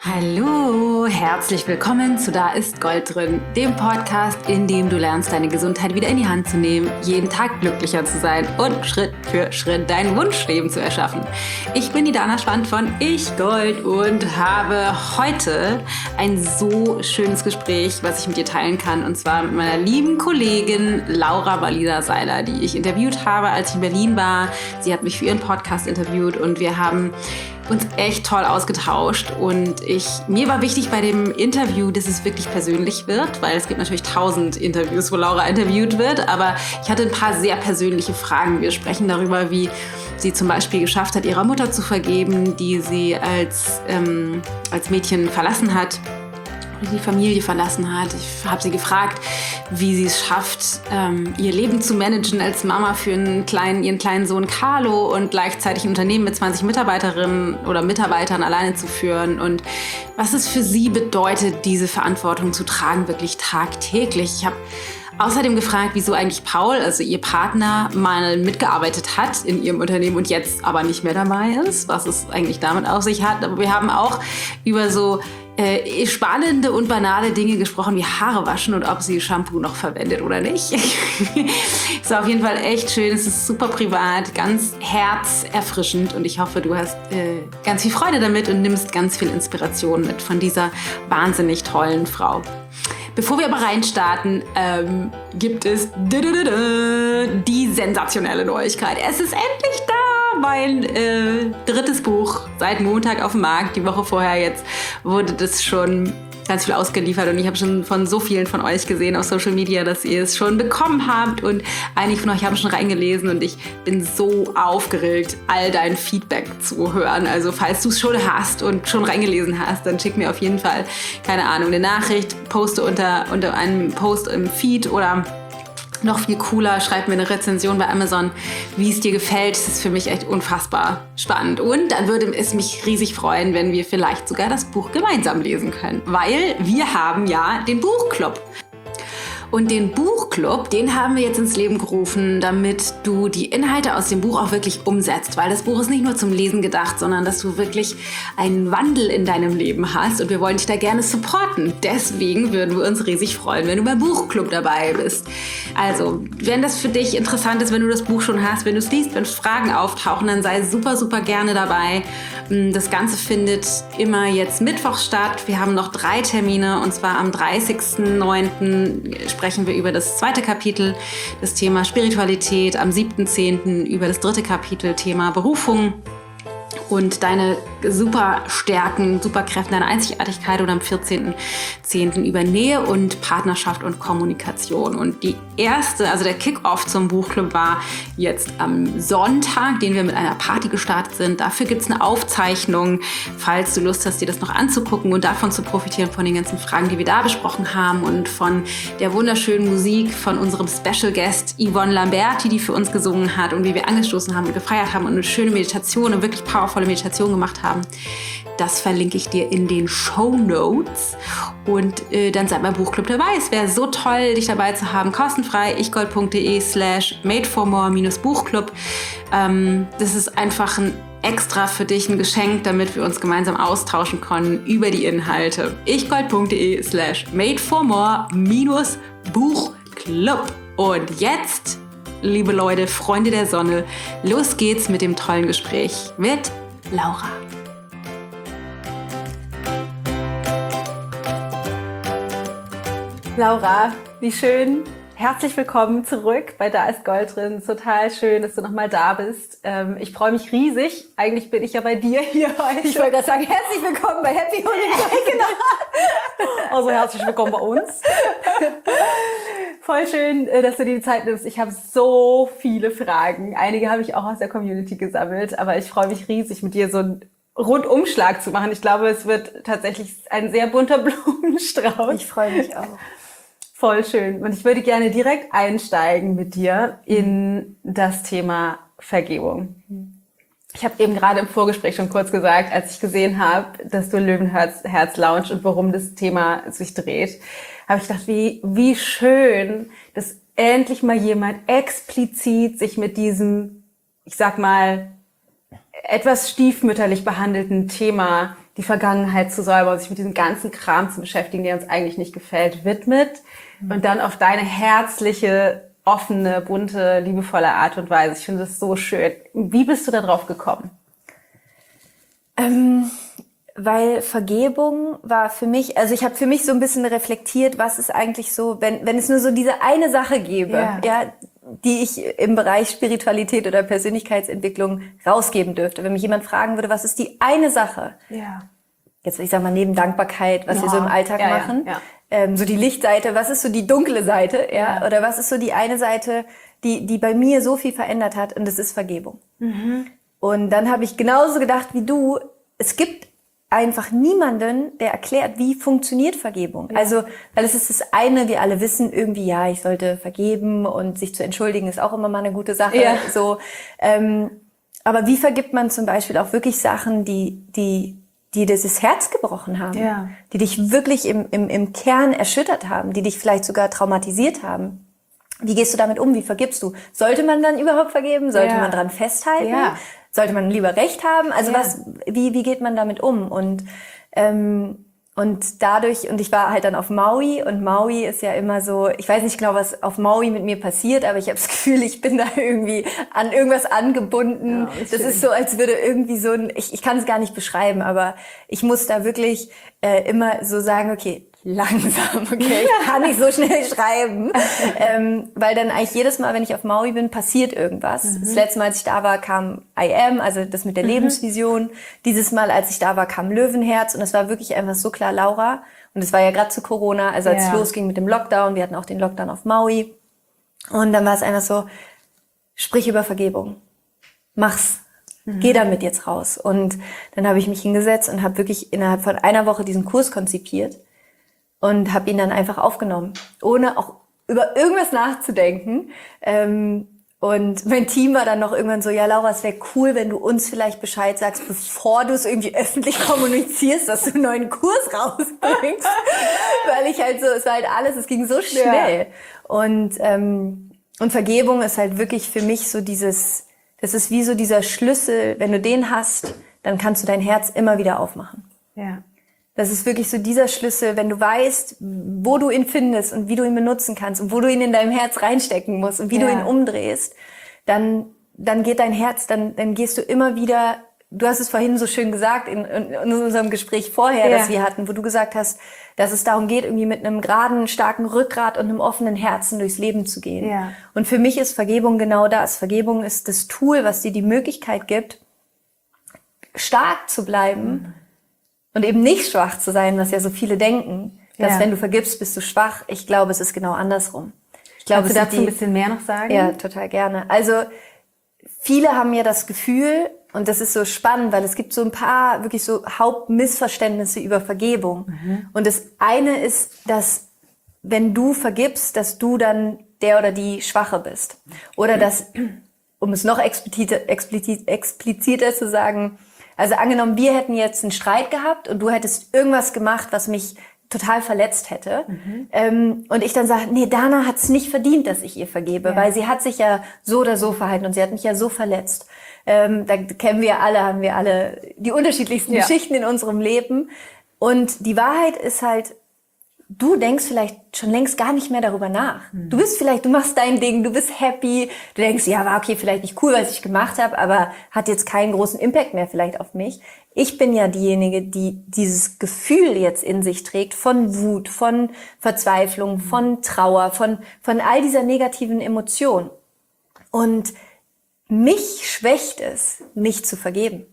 Hallo, herzlich willkommen zu Da ist Gold drin, dem Podcast, in dem du lernst, deine Gesundheit wieder in die Hand zu nehmen, jeden Tag glücklicher zu sein und Schritt für Schritt dein Wunschleben zu erschaffen. Ich bin die Dana Schwand von Ich Gold und habe heute ein so schönes Gespräch, was ich mit dir teilen kann, und zwar mit meiner lieben Kollegin Laura Walliser-Seiler, die ich interviewt habe, als ich in Berlin war. Sie hat mich für ihren Podcast interviewt und wir haben uns echt toll ausgetauscht, und mir war wichtig bei dem Interview, dass es wirklich persönlich wird, weil es gibt natürlich 1000 Interviews, wo Laura interviewt wird, aber ich hatte ein paar sehr persönliche Fragen. Wir sprechen darüber, wie sie zum Beispiel geschafft hat, ihrer Mutter zu vergeben, die sie als Mädchen verlassen hat, die Familie verlassen hat. Ich habe sie gefragt, wie sie es schafft, ihr Leben zu managen als Mama für ihren kleinen Sohn Carlo und gleichzeitig ein Unternehmen mit 20 Mitarbeiterinnen oder Mitarbeitern alleine zu führen, und was es für sie bedeutet, diese Verantwortung zu tragen, wirklich tagtäglich. Ich habe außerdem gefragt, wieso eigentlich Paul, also ihr Partner, mal mitgearbeitet hat in ihrem Unternehmen und jetzt aber nicht mehr dabei ist, was es eigentlich damit auf sich hat. Aber wir haben auch über so spannende und banale Dinge gesprochen, wie Haare waschen und ob sie Shampoo noch verwendet oder nicht. Es war auf jeden Fall echt schön, es ist super privat, ganz herzerfrischend, und ich hoffe, du hast ganz viel Freude damit und nimmst ganz viel Inspiration mit von dieser wahnsinnig tollen Frau. Bevor wir aber reinstarten, gibt es die sensationelle Neuigkeit. Es ist endlich da! Mein drittes Buch seit Montag auf dem Markt. Die Woche vorher jetzt wurde das schon ganz viel ausgeliefert, und ich habe schon von so vielen von euch gesehen auf Social Media, dass ihr es schon bekommen habt, und einige von euch haben schon reingelesen, und ich bin so aufgeregt, all dein Feedback zu hören. Also falls du es schon hast und schon reingelesen hast, dann schick mir auf jeden Fall, keine Ahnung, eine Nachricht, poste unter einem Post im Feed, oder noch viel cooler, schreib mir eine Rezension bei Amazon, wie es dir gefällt. Das ist für mich echt unfassbar spannend. Und dann würde es mich riesig freuen, wenn wir vielleicht sogar das Buch gemeinsam lesen können. Weil wir haben ja den Buchclub. Und den Buchclub, den haben wir jetzt ins Leben gerufen, damit du die Inhalte aus dem Buch auch wirklich umsetzt. Weil das Buch ist nicht nur zum Lesen gedacht, sondern dass du wirklich einen Wandel in deinem Leben hast. Und wir wollen dich da gerne supporten. Deswegen würden wir uns riesig freuen, wenn du beim Buchclub dabei bist. Also, wenn das für dich interessant ist, wenn du das Buch schon hast, wenn du es liest, wenn Fragen auftauchen, dann sei super, super gerne dabei. Das Ganze findet immer jetzt Mittwoch statt. Wir haben noch 3 Termine, und zwar am 30.09. sprechen wir über das 2. Kapitel, das Thema Spiritualität, am 7.10. über das 3. Kapitel, Thema Berufung und deine Superstärken, Superkräfte, deine Einzigartigkeit, und am 14.10. über Nähe und Partnerschaft und Kommunikation. Und der Kick-Off zum Buchclub war jetzt am Sonntag, den wir mit einer Party gestartet sind. Dafür gibt es eine Aufzeichnung, falls du Lust hast, dir das noch anzugucken und davon zu profitieren, von den ganzen Fragen, die wir da besprochen haben, und von der wunderschönen Musik von unserem Special Guest Yvonne Lamberti, die für uns gesungen hat, und wie wir angestoßen haben und gefeiert haben und eine schöne Meditation und wirklich powervolle Meditation gemacht haben. Das verlinke ich dir in den Shownotes, und dann sei beim Buchclub dabei. Es wäre so toll, dich dabei zu haben, kostenfrei, ichgold.de/madeformore-buchclub. Das ist einfach ein extra für dich, ein Geschenk, damit wir uns gemeinsam austauschen können über die Inhalte. ichgold.de/madeformore-buchclub. Und jetzt, liebe Leute, Freunde der Sonne, los geht's mit dem tollen Gespräch mit Laura. Laura, wie schön. Herzlich willkommen zurück bei Da ist Gold drin. Total schön, dass du nochmal da bist. Ich freue mich riesig. Eigentlich bin ich ja bei dir hier heute. Ich wollte gerade sagen, herzlich willkommen bei Happy Holiday. Genau. Also herzlich willkommen bei uns. Voll schön, dass du dir die Zeit nimmst. Ich habe so viele Fragen. Einige habe ich auch aus der Community gesammelt. Aber ich freue mich riesig, mit dir so einen Rundumschlag zu machen. Ich glaube, es wird tatsächlich ein sehr bunter Blumenstrauß. Ich freue mich auch. Voll schön. Und ich würde gerne direkt einsteigen mit dir in das Thema Vergebung. Ich habe eben gerade im Vorgespräch schon kurz gesagt, als ich gesehen habe, dass du Löwenherz launch und worum das Thema sich dreht, habe ich gedacht, wie schön, dass endlich mal jemand explizit sich mit diesem, ich sag mal, etwas stiefmütterlich behandelten Thema die Vergangenheit zu säubern, sich mit diesem ganzen Kram zu beschäftigen, der uns eigentlich nicht gefällt, widmet und dann auf deine herzliche, offene, bunte, liebevolle Art und Weise. Ich finde das so schön. Wie bist du da drauf gekommen? Weil Vergebung war für mich, also ich habe für mich so ein bisschen reflektiert, was ist eigentlich so, wenn es nur so diese eine Sache gäbe, die ich im Bereich Spiritualität oder Persönlichkeitsentwicklung rausgeben dürfte. Wenn mich jemand fragen würde, was ist die eine Sache? Ja. Jetzt, ich sag mal, neben Dankbarkeit, was wir so im Alltag machen, so die Lichtseite, was ist so die dunkle Seite, oder was ist so die eine Seite, die bei mir so viel verändert hat, und das ist Vergebung. Und dann habe ich genauso gedacht wie du, es gibt einfach niemanden, der erklärt, wie funktioniert Vergebung. Ja. Also, weil es ist das eine, wir alle wissen irgendwie, ja, ich sollte vergeben und sich zu entschuldigen ist auch immer mal eine gute Sache. Ja. So, aber wie vergibt man zum Beispiel auch wirklich Sachen, die dieses Herz gebrochen haben, die dich wirklich im Kern erschüttert haben, die dich vielleicht sogar traumatisiert haben? Wie gehst du damit um? Wie vergibst du? Sollte man dann überhaupt vergeben? Sollte man dran festhalten? Ja. Sollte man lieber Recht haben? Also wie geht man damit um? Und dadurch, und ich war halt dann auf Maui, und Maui ist ja immer so, ich weiß nicht genau, was auf Maui mit mir passiert, aber ich habe das Gefühl, ich bin da irgendwie an irgendwas angebunden. Ja, das ist so, als würde irgendwie so ich kann es gar nicht beschreiben, aber ich muss da wirklich immer so sagen, okay, langsam, okay, ich kann nicht so schnell schreiben, weil dann eigentlich jedes Mal, wenn ich auf Maui bin, passiert irgendwas. Das letzte Mal, als ich da war, kam I Am, also das mit der Lebensvision. Dieses Mal, als ich da war, kam Löwenherz, und es war wirklich einfach so klar Laura. Und es war ja gerade zu Corona, also als es losging mit dem Lockdown, wir hatten auch den Lockdown auf Maui. Und dann war es einfach so, sprich über Vergebung, mach's. Geh damit jetzt raus. Und dann habe ich mich hingesetzt und habe wirklich innerhalb von einer Woche diesen Kurs konzipiert. Und habe ihn dann einfach aufgenommen, ohne auch über irgendwas nachzudenken. Und mein Team war dann noch irgendwann so, ja Laura, es wäre cool, wenn du uns vielleicht Bescheid sagst, bevor du es irgendwie öffentlich kommunizierst, dass du einen neuen Kurs rausbringst. Weil ich halt so, es war halt alles, es ging so schnell. Ja. Und Vergebung ist halt wirklich für mich so das ist wie so dieser Schlüssel, wenn du den hast, dann kannst du dein Herz immer wieder aufmachen. Ja. Das ist wirklich so dieser Schlüssel, wenn du weißt, wo du ihn findest und wie du ihn benutzen kannst und wo du ihn in deinem Herz reinstecken musst und wie du ihn umdrehst, dann geht dein Herz, dann gehst du immer wieder, du hast es vorhin so schön gesagt in unserem Gespräch vorher, das wir hatten, wo du gesagt hast, dass es darum geht, irgendwie mit einem geraden, starken Rückgrat und einem offenen Herzen durchs Leben zu gehen. Ja. Und für mich ist Vergebung genau das. Vergebung ist das Tool, was dir die Möglichkeit gibt, stark zu bleiben, und eben nicht schwach zu sein, was ja so viele denken, dass wenn du vergibst, bist du schwach. Ich glaube, es ist genau andersrum. Ich glaube, kannst du dazu ein bisschen mehr noch sagen? Ja, total gerne. Also viele haben ja das Gefühl, und das ist so spannend, weil es gibt so ein paar wirklich so Hauptmissverständnisse über Vergebung. Und das eine ist, dass wenn du vergibst, dass du dann der oder die Schwache bist. Oder dass, um es noch expliziter zu sagen, also angenommen, wir hätten jetzt einen Streit gehabt und du hättest irgendwas gemacht, was mich total verletzt hätte. Und ich dann sage, nee, Dana hat's nicht verdient, dass ich ihr vergebe, weil sie hat sich ja so oder so verhalten und sie hat mich ja so verletzt. Da haben wir alle die unterschiedlichsten Geschichten in unserem Leben. Und die Wahrheit ist halt, du denkst vielleicht schon längst gar nicht mehr darüber nach. Du machst dein Ding, du bist happy, du denkst, ja, war okay, vielleicht nicht cool, was ich gemacht habe, aber hat jetzt keinen großen Impact mehr vielleicht auf mich. Ich bin ja diejenige, die dieses Gefühl jetzt in sich trägt von Wut, von Verzweiflung, von Trauer, von all dieser negativen Emotion. Und mich schwächt es, nicht zu vergeben.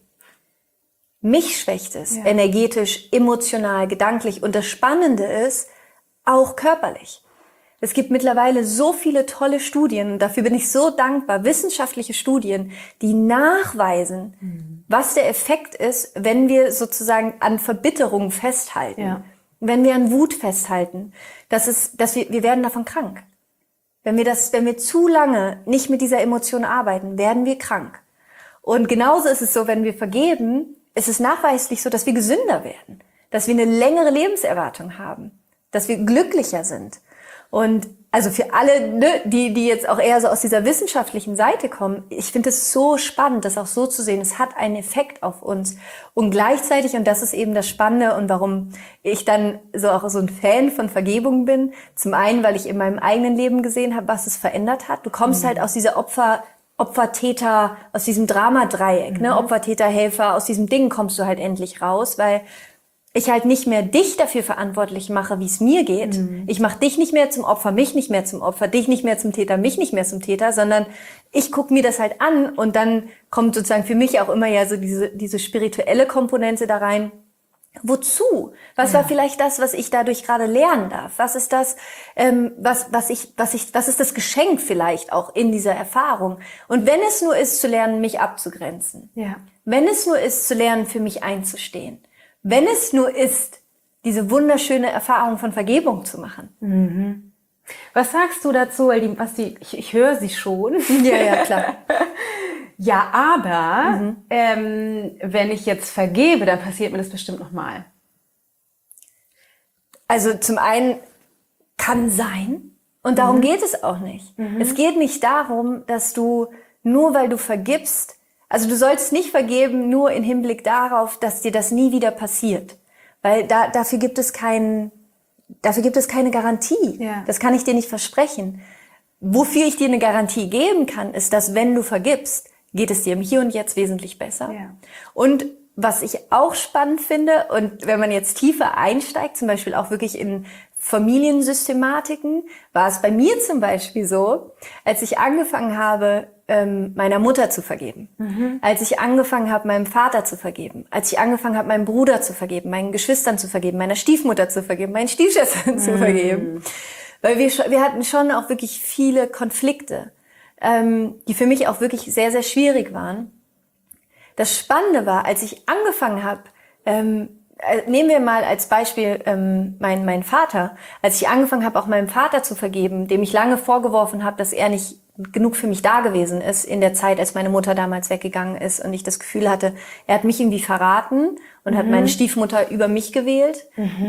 Mich schwächt es, energetisch, emotional, gedanklich. Und das Spannende ist, auch körperlich. Es gibt mittlerweile so viele tolle Studien, und dafür bin ich so dankbar, wissenschaftliche Studien, die nachweisen, was der Effekt ist, wenn wir sozusagen an Verbitterung festhalten. Wenn wir an Wut festhalten, wir werden davon krank. Wenn wir zu lange nicht mit dieser Emotion arbeiten, werden wir krank. Und genauso ist es so, wenn wir vergeben, es ist nachweislich so, dass wir gesünder werden, dass wir eine längere Lebenserwartung haben, dass wir glücklicher sind. Und also für alle, ne, die jetzt auch eher so aus dieser wissenschaftlichen Seite kommen, ich finde es so spannend, das auch so zu sehen. Es hat einen Effekt auf uns. Und gleichzeitig, und das ist eben das Spannende und warum ich dann so auch so ein Fan von Vergebung bin, zum einen, weil ich in meinem eigenen Leben gesehen habe, was es verändert hat. Du kommst halt aus dieser Opfer-Täter, aus diesem Dramadreieck, ne, Opfer, Täter, Helfer, aus diesem Ding kommst du halt endlich raus, weil ich halt nicht mehr dich dafür verantwortlich mache, wie es mir geht. Ich mache dich nicht mehr zum Opfer, mich nicht mehr zum Opfer, dich nicht mehr zum Täter, mich nicht mehr zum Täter, sondern ich gucke mir das halt an und dann kommt sozusagen für mich auch immer ja so diese spirituelle Komponente da rein. Wozu? Was war vielleicht das, was ich dadurch gerade lernen darf? Was ist das, was ist das Geschenk vielleicht auch in dieser Erfahrung? Und wenn es nur ist, zu lernen, mich abzugrenzen. Ja. Wenn es nur ist, zu lernen, für mich einzustehen. Wenn es nur ist, diese wunderschöne Erfahrung von Vergebung zu machen. Was sagst du dazu? Weil ich höre sie schon. Ja, klar. Ja, aber wenn ich jetzt vergebe, dann passiert mir das bestimmt nochmal. Also zum einen kann sein, und darum geht es auch nicht. Es geht nicht darum, dass du, nur weil du vergibst, also du sollst nicht vergeben nur im Hinblick darauf, dass dir das nie wieder passiert. Weil dafür gibt es keine Garantie. Ja. Das kann ich dir nicht versprechen. Wofür ich dir eine Garantie geben kann, ist, dass wenn du vergibst, geht es dir im Hier und Jetzt wesentlich besser. Ja. Und was ich auch spannend finde, und wenn man jetzt tiefer einsteigt, zum Beispiel auch wirklich in Familiensystematiken, war es bei mir zum Beispiel so, als ich angefangen habe, meiner Mutter zu vergeben, als ich angefangen habe, meinem Vater zu vergeben, als ich angefangen habe, meinem Bruder zu vergeben, meinen Geschwistern zu vergeben, meiner Stiefmutter zu vergeben, meinen Stiefschwestern zu vergeben. Weil wir hatten schon auch wirklich viele Konflikte, die für mich auch wirklich sehr, sehr schwierig waren. Das Spannende war, als ich angefangen habe, nehmen wir mal als Beispiel meinen Vater, als ich angefangen habe, auch meinem Vater zu vergeben, dem ich lange vorgeworfen habe, dass er nicht genug für mich da gewesen ist in der Zeit, als meine Mutter damals weggegangen ist und ich das Gefühl hatte, er hat mich irgendwie verraten und hat meine Stiefmutter über mich gewählt.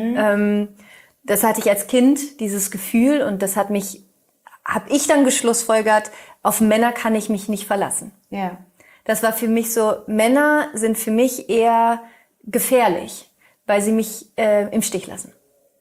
Das hatte ich als Kind, dieses Gefühl, und das habe ich dann geschlussfolgert, auf Männer kann ich mich nicht verlassen. Ja. Das war für mich so, Männer sind für mich eher gefährlich, weil sie mich im Stich lassen.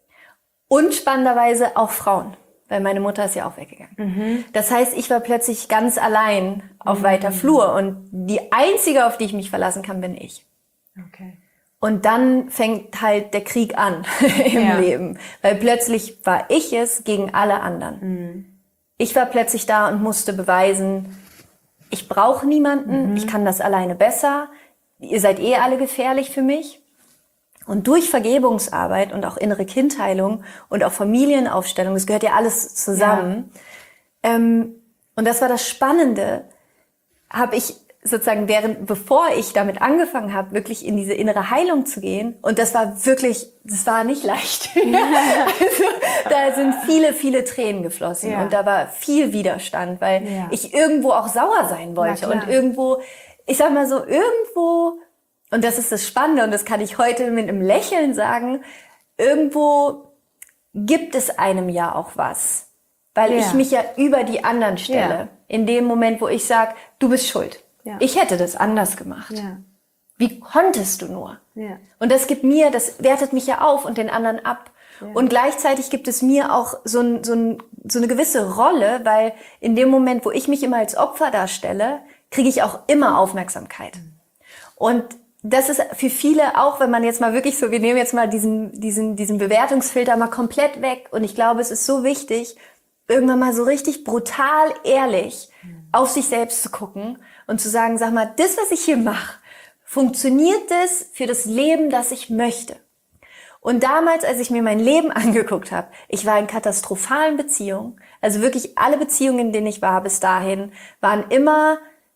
Und spannenderweise auch Frauen, weil meine Mutter ist ja auch weggegangen. Das heißt, ich war plötzlich ganz allein auf weiter Flur und die Einzige, auf die ich mich verlassen kann, bin ich. Okay. Und dann fängt halt der Krieg an im Leben, weil plötzlich war ich es gegen alle anderen. Ich war plötzlich da und musste beweisen, ich brauche niemanden, ich kann das alleine besser, ihr seid eh alle gefährlich für mich. Und durch Vergebungsarbeit und auch innere Kindheilung und auch Familienaufstellung, das gehört ja alles zusammen. Ja. Und das war das Spannende, habe ich sozusagen bevor ich damit angefangen habe, wirklich in diese innere Heilung zu gehen. Und das war nicht leicht. Also, da sind viele, viele Tränen geflossen und da war viel Widerstand, weil ich irgendwo auch sauer sein wollte und irgendwo, ich sag mal so, und das ist das Spannende und das kann ich heute mit einem Lächeln sagen, irgendwo gibt es einem ja auch was, weil ich mich ja über die anderen stelle. In dem Moment, wo ich sage, du bist schuld. Ja. Ich hätte das anders gemacht. Ja. Wie konntest du nur? Ja. Und das wertet mich ja auf und den anderen ab. Ja. Und gleichzeitig gibt es mir auch so eine gewisse Rolle, weil in dem Moment, wo ich mich immer als Opfer darstelle, kriege ich auch immer Aufmerksamkeit. Und das ist für viele auch, wenn man jetzt mal wirklich so, wir nehmen jetzt mal diesen Bewertungsfilter mal komplett weg. Und ich glaube, es ist so wichtig, irgendwann mal so richtig brutal ehrlich auf sich selbst zu gucken und zu sagen, sag mal, das, was ich hier mache, funktioniert das für das Leben, das ich möchte? Und damals, als ich mir mein Leben angeguckt habe, ich war in katastrophalen Beziehungen, also wirklich alle Beziehungen, in denen ich war bis dahin, waren immer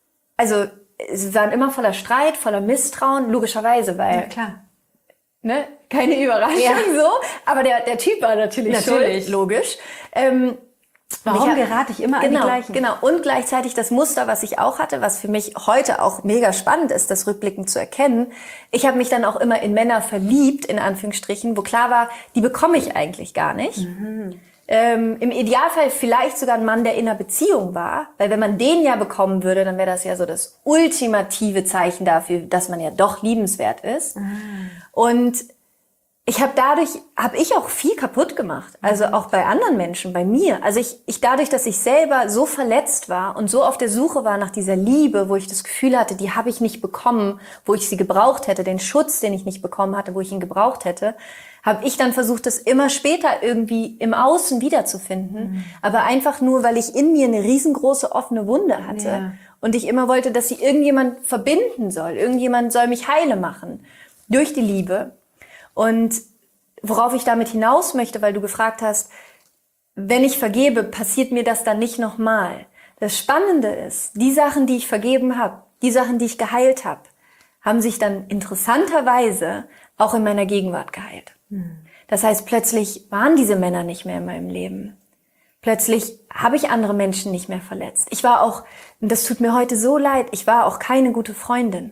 voller Streit, voller Misstrauen, logischerweise, weil, ne, keine Überraschung so, aber der Typ war natürlich schuld, logisch. Warum gerate ich immer an die gleichen? Genau. Und gleichzeitig das Muster, was ich auch hatte, was für mich heute auch mega spannend ist, das rückblickend zu erkennen. Ich habe mich dann auch immer in Männer verliebt, in Anführungsstrichen, wo klar war, die bekomme ich eigentlich gar nicht. Im Idealfall vielleicht sogar ein Mann, der in einer Beziehung war. Weil wenn man den ja bekommen würde, dann wäre das ja so das ultimative Zeichen dafür, dass man ja doch liebenswert ist. Und dadurch habe ich auch viel kaputt gemacht. Also auch bei anderen Menschen, bei mir. Also ich dadurch, dass ich selber so verletzt war und so auf der Suche war nach dieser Liebe, wo ich das Gefühl hatte, die habe ich nicht bekommen, wo ich sie gebraucht hätte, den Schutz, den ich nicht bekommen hatte, wo ich ihn gebraucht hätte, habe ich dann versucht, das immer später irgendwie im Außen wiederzufinden. Aber einfach nur, weil ich in mir eine riesengroße offene Wunde hatte. Ja. Und ich immer wollte, dass sie irgendjemand verbinden soll. Irgendjemand soll mich heile machen. Durch die Liebe. Und worauf ich damit hinaus möchte, weil du gefragt hast, wenn ich vergebe, passiert mir das dann nicht nochmal. Das Spannende ist, die Sachen, die ich vergeben habe, die Sachen, die ich geheilt habe, haben sich dann interessanterweise auch in meiner Gegenwart geheilt. Das heißt, plötzlich waren diese Männer nicht mehr in meinem Leben. Plötzlich habe ich andere Menschen nicht mehr verletzt. Ich war auch, und das tut mir heute so leid, ich war auch keine gute Freundin.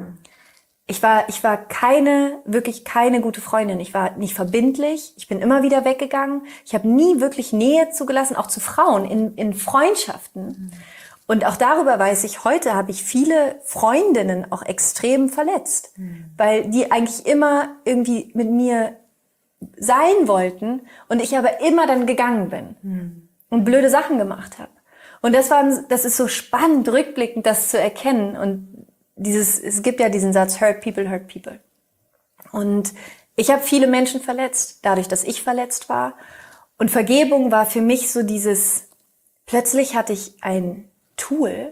Ich war wirklich keine gute Freundin. Ich war nicht verbindlich. Ich bin immer wieder weggegangen. Ich habe nie wirklich Nähe zugelassen, auch zu Frauen, in Freundschaften. Und auch darüber weiß ich, heute habe ich viele Freundinnen auch extrem verletzt. Weil die eigentlich immer irgendwie mit mir sein wollten und ich aber immer dann gegangen bin und blöde Sachen gemacht habe. Und das ist so spannend, rückblickend das zu erkennen. Und es gibt ja diesen Satz, hurt people. Und ich habe viele Menschen verletzt, dadurch, dass ich verletzt war. Und Vergebung war für mich so plötzlich hatte ich ein Tool,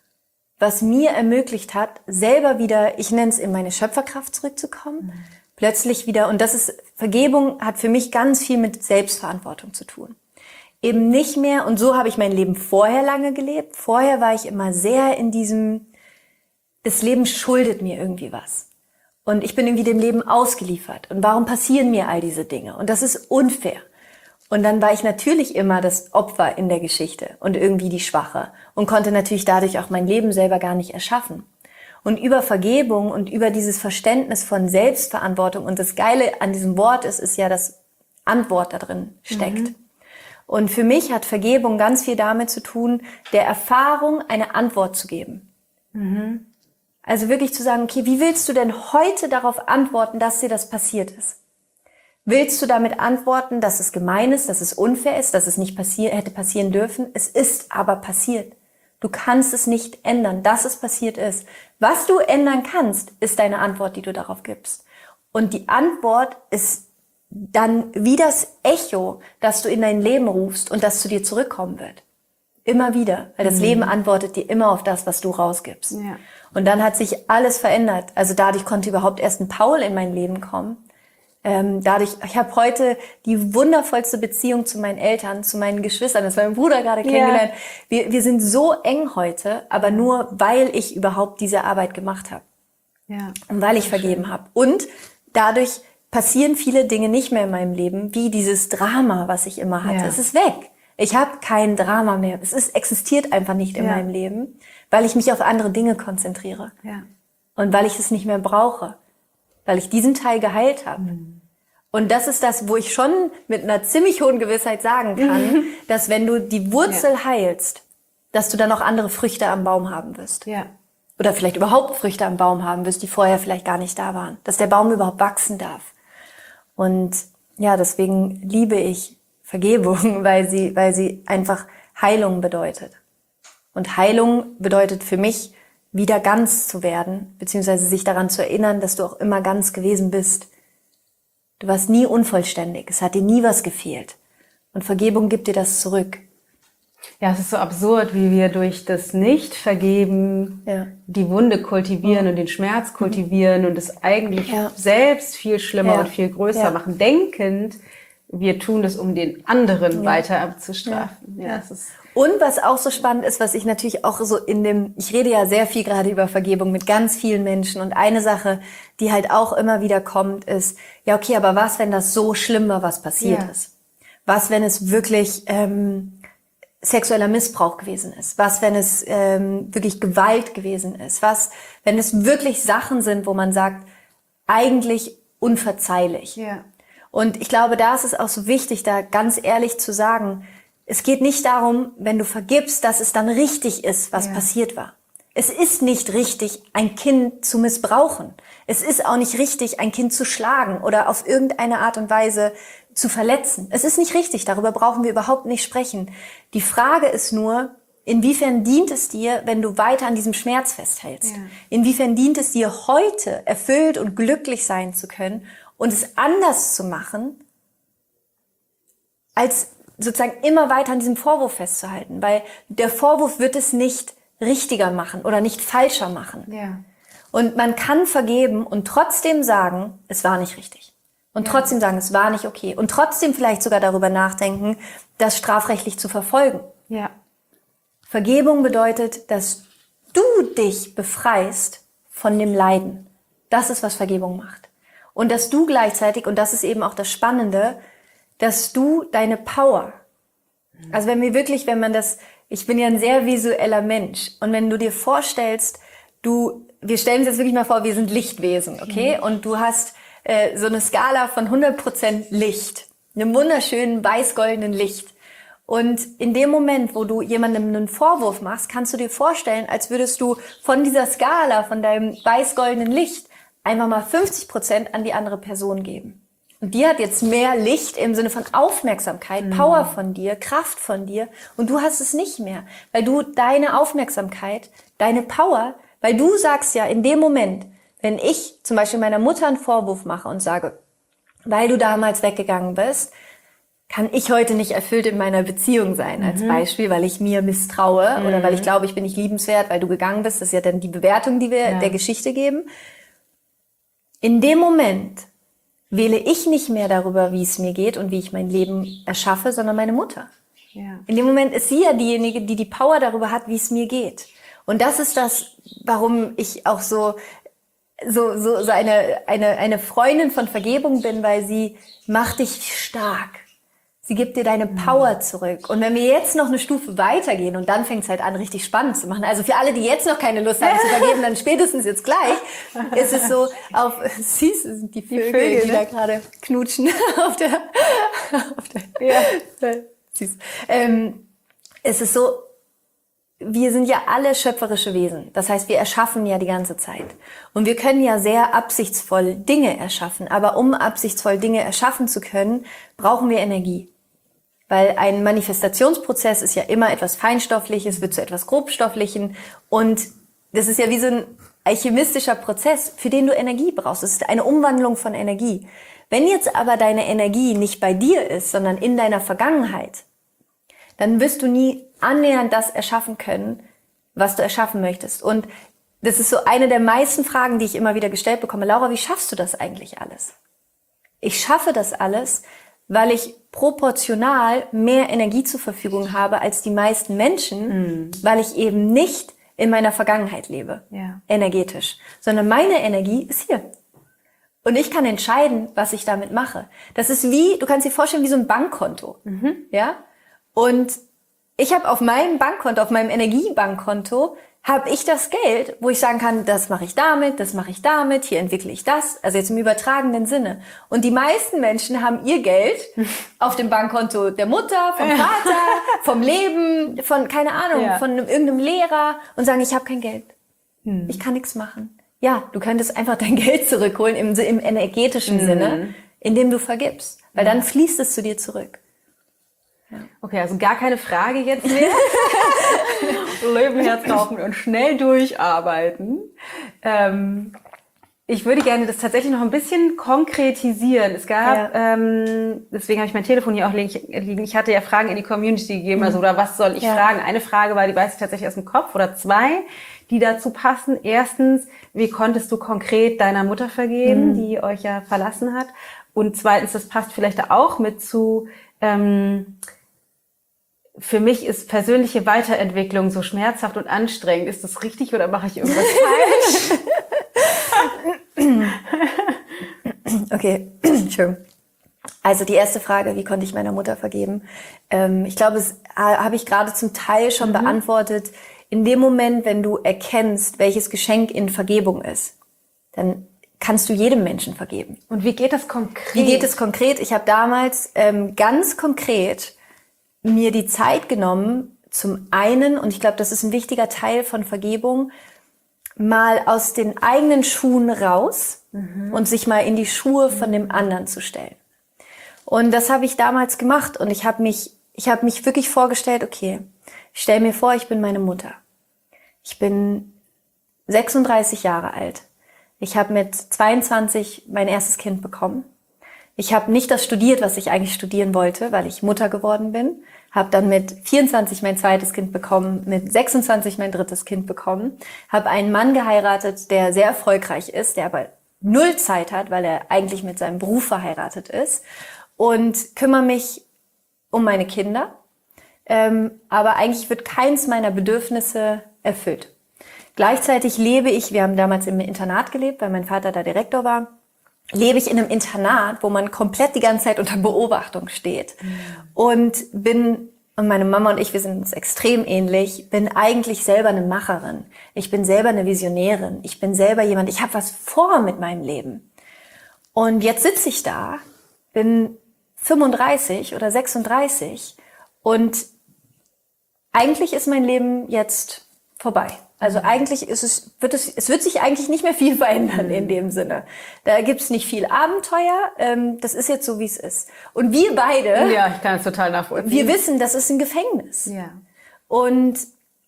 was mir ermöglicht hat, selber wieder, ich nenne es, in meine Schöpferkraft zurückzukommen. Plötzlich wieder, und Vergebung hat für mich ganz viel mit Selbstverantwortung zu tun. Eben nicht mehr, und so habe ich mein Leben vorher lange gelebt. Vorher war ich immer sehr in diesem, das Leben schuldet mir irgendwie was. Und ich bin irgendwie dem Leben ausgeliefert. Und warum passieren mir all diese Dinge? Und das ist unfair. Und dann war ich natürlich immer das Opfer in der Geschichte und irgendwie die Schwache und konnte natürlich dadurch auch mein Leben selber gar nicht erschaffen. Und über Vergebung und über dieses Verständnis von Selbstverantwortung, und das Geile an diesem Wort ist ja, dass Antwort da drin steckt. Und für mich hat Vergebung ganz viel damit zu tun, der Erfahrung eine Antwort zu geben. Also wirklich zu sagen, okay, wie willst du denn heute darauf antworten, dass dir das passiert ist? Willst du damit antworten, dass es gemein ist, dass es unfair ist, dass es nicht hätte passieren dürfen? Es ist aber passiert. Du kannst es nicht ändern, dass es passiert ist. Was du ändern kannst, ist deine Antwort, die du darauf gibst. Und die Antwort ist dann wie das Echo, das du in dein Leben rufst und das zu dir zurückkommen wird. Immer wieder. Weil das Leben antwortet dir immer auf das, was du rausgibst. Ja. Und dann hat sich alles verändert. Also dadurch konnte überhaupt erst ein Paul in mein Leben kommen. Ich habe heute die wundervollste Beziehung zu meinen Eltern, zu meinen Geschwistern, das war mein Bruder gerade kennengelernt. Wir sind so eng heute, aber nur, weil ich überhaupt diese Arbeit gemacht habe. Ja. Und weil ich vergeben habe. Und dadurch passieren viele Dinge nicht mehr in meinem Leben, wie dieses Drama, was ich immer hatte. Ja. Es ist weg. Ich habe kein Drama mehr. Existiert einfach nicht in meinem Leben, weil ich mich auf andere Dinge konzentriere. Ja. Und weil ich es nicht mehr brauche. Weil ich diesen Teil geheilt habe. Und das ist das, wo ich schon mit einer ziemlich hohen Gewissheit sagen kann, dass wenn du die Wurzel heilst, dass du dann auch andere Früchte am Baum haben wirst. Ja. Oder vielleicht überhaupt Früchte am Baum haben wirst, die vorher vielleicht gar nicht da waren. Dass der Baum überhaupt wachsen darf. Und ja, deswegen liebe ich Vergebung, weil sie einfach Heilung bedeutet. Und Heilung bedeutet für mich, wieder ganz zu werden, beziehungsweise sich daran zu erinnern, dass du auch immer ganz gewesen bist. Du warst nie unvollständig, es hat dir nie was gefehlt. Und Vergebung gibt dir das zurück. Ja, es ist so absurd, wie wir durch das Nicht-Vergeben die Wunde kultivieren und den Schmerz kultivieren und es eigentlich selbst viel schlimmer und viel größer machen, denkend, wir tun das, um den anderen weiter abzustrafen. Ja. Es ist Und was auch so spannend ist, was ich natürlich auch so ich rede ja sehr viel gerade über Vergebung mit ganz vielen Menschen, und eine Sache, die halt auch immer wieder kommt, ist, ja okay, aber was, wenn das so schlimm war, was passiert ist? Was, wenn es wirklich sexueller Missbrauch gewesen ist? Was, wenn es wirklich Gewalt gewesen ist? Was, wenn es wirklich Sachen sind, wo man sagt, eigentlich unverzeihlich? Ja. Und ich glaube, da ist es auch so wichtig, da ganz ehrlich zu sagen, es geht nicht darum, wenn du vergibst, dass es dann richtig ist, was passiert war. Es ist nicht richtig, ein Kind zu missbrauchen. Es ist auch nicht richtig, ein Kind zu schlagen oder auf irgendeine Art und Weise zu verletzen. Es ist nicht richtig, darüber brauchen wir überhaupt nicht sprechen. Die Frage ist nur, inwiefern dient es dir, wenn du weiter an diesem Schmerz festhältst? Ja. Inwiefern dient es dir heute, erfüllt und glücklich sein zu können und es anders zu machen, als sozusagen immer weiter an diesem Vorwurf festzuhalten? Weil der Vorwurf wird es nicht richtiger machen oder nicht falscher machen. Ja. Und man kann vergeben und trotzdem sagen, es war nicht richtig. Und trotzdem sagen, es war nicht okay. Und trotzdem vielleicht sogar darüber nachdenken, das strafrechtlich zu verfolgen. Ja. Vergebung bedeutet, dass du dich befreist von dem Leiden. Das ist, was Vergebung macht. Und dass du gleichzeitig, und das ist eben auch das Spannende, dass du deine Power, also wenn man das, ich bin ja ein sehr visueller Mensch, und wenn du dir vorstellst, wir stellen uns jetzt wirklich mal vor, wir sind Lichtwesen, okay? Und du hast so eine Skala von 100% Licht, einem wunderschönen weiß-goldenen Licht. Und in dem Moment, wo du jemandem einen Vorwurf machst, kannst du dir vorstellen, als würdest du von dieser Skala, von deinem weiß-goldenen Licht, einfach mal 50% an die andere Person geben. Und die hat jetzt mehr Licht im Sinne von Aufmerksamkeit, Power von dir, Kraft von dir, und du hast es nicht mehr, weil du deine Aufmerksamkeit, deine Power, weil du sagst ja in dem Moment, wenn ich zum Beispiel meiner Mutter einen Vorwurf mache und sage, weil du damals weggegangen bist, kann ich heute nicht erfüllt in meiner Beziehung sein, als Beispiel, weil ich mir misstraue oder weil ich glaube, ich bin nicht liebenswert, weil du gegangen bist. Das ist ja dann die Bewertung, die wir der Geschichte geben. In dem Moment wähle ich nicht mehr darüber, wie es mir geht und wie ich mein Leben erschaffe, sondern meine Mutter. Ja. In dem Moment ist sie ja diejenige, die die Power darüber hat, wie es mir geht. Und das ist das, warum ich auch so eine Freundin von Vergebung bin, weil sie macht dich stark. Sie gibt dir deine Power zurück. Und wenn wir jetzt noch eine Stufe weitergehen, und dann fängt es halt an, richtig spannend zu machen. Also für alle, die jetzt noch keine Lust haben zu vergeben, dann spätestens jetzt gleich, ist es so, siehst du, sind die Vögel, die da gerade knutschen auf der süß. Es ist so, wir sind ja alle schöpferische Wesen. Das heißt, wir erschaffen ja die ganze Zeit. Und wir können ja sehr absichtsvoll Dinge erschaffen. Aber um absichtsvoll Dinge erschaffen zu können, brauchen wir Energie. Weil ein Manifestationsprozess ist ja immer etwas Feinstoffliches, wird zu etwas Grobstofflichen. Und das ist ja wie so ein alchemistischer Prozess, für den du Energie brauchst. Es ist eine Umwandlung von Energie. Wenn jetzt aber deine Energie nicht bei dir ist, sondern in deiner Vergangenheit, dann wirst du nie annähernd das erschaffen können, was du erschaffen möchtest. Und das ist so eine der meisten Fragen, die ich immer wieder gestellt bekomme. Laura, wie schaffst du das eigentlich alles? Ich schaffe das alles, weil ich proportional mehr Energie zur Verfügung habe als die meisten Menschen, weil ich eben nicht in meiner Vergangenheit lebe, energetisch, sondern meine Energie ist hier. Und ich kann entscheiden, was ich damit mache. Das ist wie, du kannst dir vorstellen, wie so ein Bankkonto. Ja? Und ich habe auf meinem Bankkonto, auf meinem Energiebankkonto, habe ich das Geld, wo ich sagen kann, das mache ich damit, hier entwickle ich das, also jetzt im übertragenen Sinne. Und die meisten Menschen haben ihr Geld auf dem Bankkonto der Mutter, vom Vater, vom Leben, von, keine Ahnung, von irgendeinem Lehrer und sagen, ich habe kein Geld. Ich kann nichts machen. Ja, du könntest einfach dein Geld zurückholen im energetischen Sinne, indem du vergibst, weil dann fließt es zu dir zurück. Ja. Okay, also gar keine Frage jetzt mehr. Leben, Herz, Laufen und schnell durcharbeiten. Ich würde gerne das tatsächlich noch ein bisschen konkretisieren. Es gab, deswegen habe ich mein Telefon hier auch liegen, ich hatte ja Fragen in die Community gegeben, also oder was soll ich fragen? Eine Frage war, die weiß ich tatsächlich aus dem Kopf, oder zwei, die dazu passen. Erstens, wie konntest du konkret deiner Mutter vergeben, die euch ja verlassen hat? Und zweitens, das passt vielleicht da auch mit zu, für mich ist persönliche Weiterentwicklung so schmerzhaft und anstrengend. Ist das richtig oder mache ich irgendwas falsch? Okay, schön. Also die erste Frage, wie konnte ich meiner Mutter vergeben? Ich glaube, das habe ich gerade zum Teil schon beantwortet. In dem Moment, wenn du erkennst, welches Geschenk in Vergebung ist, dann kannst du jedem Menschen vergeben. Und wie geht das konkret? Wie geht es konkret? Ich habe damals ganz konkret mir die Zeit genommen, zum einen, und ich glaube, das ist ein wichtiger Teil von Vergebung, mal aus den eigenen Schuhen raus und sich mal in die Schuhe von dem anderen zu stellen. Und das habe ich damals gemacht und ich habe mich wirklich vorgestellt, okay, ich stelle mir vor, ich bin meine Mutter. Ich bin 36 Jahre alt. Ich habe mit 22 mein erstes Kind bekommen. Ich habe nicht das studiert, was ich eigentlich studieren wollte, weil ich Mutter geworden bin. Habe dann mit 24 mein zweites Kind bekommen, mit 26 mein drittes Kind bekommen. Habe einen Mann geheiratet, der sehr erfolgreich ist, der aber null Zeit hat, weil er eigentlich mit seinem Beruf verheiratet ist. Und kümmere mich um meine Kinder. Aber eigentlich wird keins meiner Bedürfnisse erfüllt. Gleichzeitig lebe ich, wir haben damals im Internat gelebt, weil mein Vater da Direktor war, lebe ich in einem Internat, wo man komplett die ganze Zeit unter Beobachtung steht. Und meine Mama und ich, wir sind uns extrem ähnlich, bin eigentlich selber eine Macherin. Ich bin selber eine Visionärin. Ich bin selber jemand, ich habe was vor mit meinem Leben. Und jetzt sitze ich da, bin 35 oder 36 und eigentlich ist mein Leben jetzt vorbei. Also eigentlich wird sich eigentlich nicht mehr viel verändern in dem Sinne. Da gibt's nicht viel Abenteuer. Das ist jetzt so, wie es ist. Und wir beide, ja, ich kann es total nachvollziehen. wir wissen, das ist ein Gefängnis. Ja. Und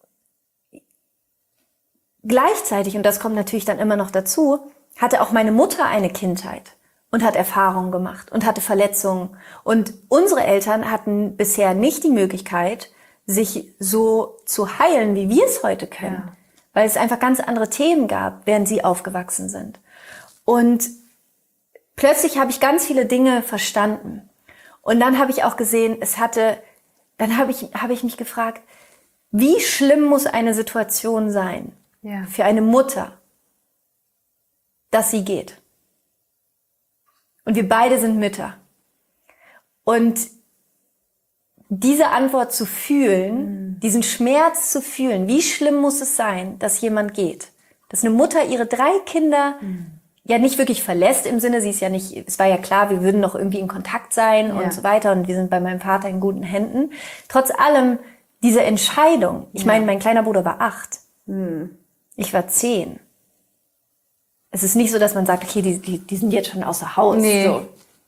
gleichzeitig, und das kommt natürlich dann immer noch dazu, hatte auch meine Mutter eine Kindheit und hat Erfahrungen gemacht und hatte Verletzungen. Und unsere Eltern hatten bisher nicht die Möglichkeit, sich so zu heilen, wie wir es heute können. Ja. Weil es einfach ganz andere Themen gab, während sie aufgewachsen sind. Und plötzlich habe ich ganz viele Dinge verstanden. Und dann habe ich auch gesehen, dann habe ich mich gefragt, wie schlimm muss eine Situation sein für eine Mutter, dass sie geht. Und wir beide sind Mütter. Und diese Antwort zu fühlen, diesen Schmerz zu fühlen, wie schlimm muss es sein, dass jemand geht? Dass eine Mutter ihre 3 Kinder ja nicht wirklich verlässt im Sinne, sie ist ja nicht, es war ja klar, wir würden noch irgendwie in Kontakt sein und so weiter und wir sind bei meinem Vater in guten Händen. Trotz allem diese Entscheidung, ich meine, mein kleiner Bruder war 8, ich war 10. Es ist nicht so, dass man sagt, okay, die sind jetzt schon außer Haus. Nee. So.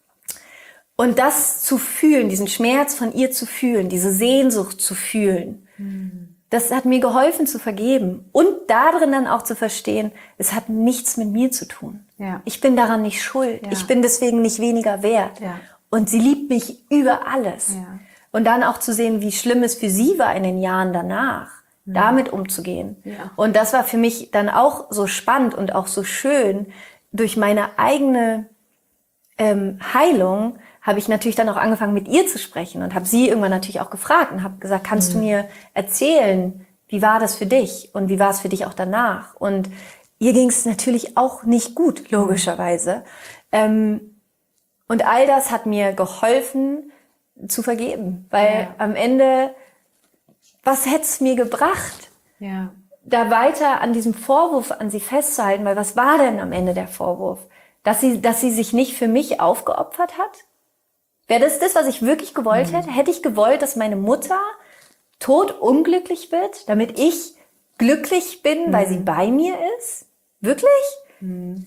Und das zu fühlen, diesen Schmerz von ihr zu fühlen, diese Sehnsucht zu fühlen, das hat mir geholfen zu vergeben. Und darin dann auch zu verstehen, es hat nichts mit mir zu tun. Ja. Ich bin daran nicht schuld. Ja. Ich bin deswegen nicht weniger wert. Ja. Und sie liebt mich über alles. Ja. Und dann auch zu sehen, wie schlimm es für sie war in den Jahren danach, damit umzugehen. Ja. Und das war für mich dann auch so spannend und auch so schön. Durch meine eigene Heilung habe ich natürlich dann auch angefangen, mit ihr zu sprechen und habe sie irgendwann natürlich auch gefragt und habe gesagt, kannst du mir erzählen, wie war das für dich und wie war es für dich auch danach? Und ihr ging es natürlich auch nicht gut, logischerweise. Und all das hat mir geholfen zu vergeben, weil am Ende, was hätte es mir gebracht, da weiter an diesem Vorwurf an sie festzuhalten, weil was war denn am Ende der Vorwurf? Dass sie sich nicht für mich aufgeopfert hat? Wäre das, was ich wirklich gewollt hätte? Hätte ich gewollt, dass meine Mutter todunglücklich wird, damit ich glücklich bin, weil sie bei mir ist? Wirklich? Ein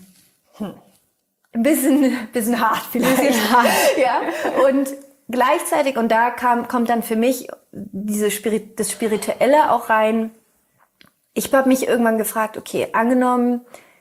bisschen hart vielleicht. Ja. Und gleichzeitig, und da kommt dann für mich das Spirituelle auch rein. Ich habe mich irgendwann gefragt, okay, angenommen,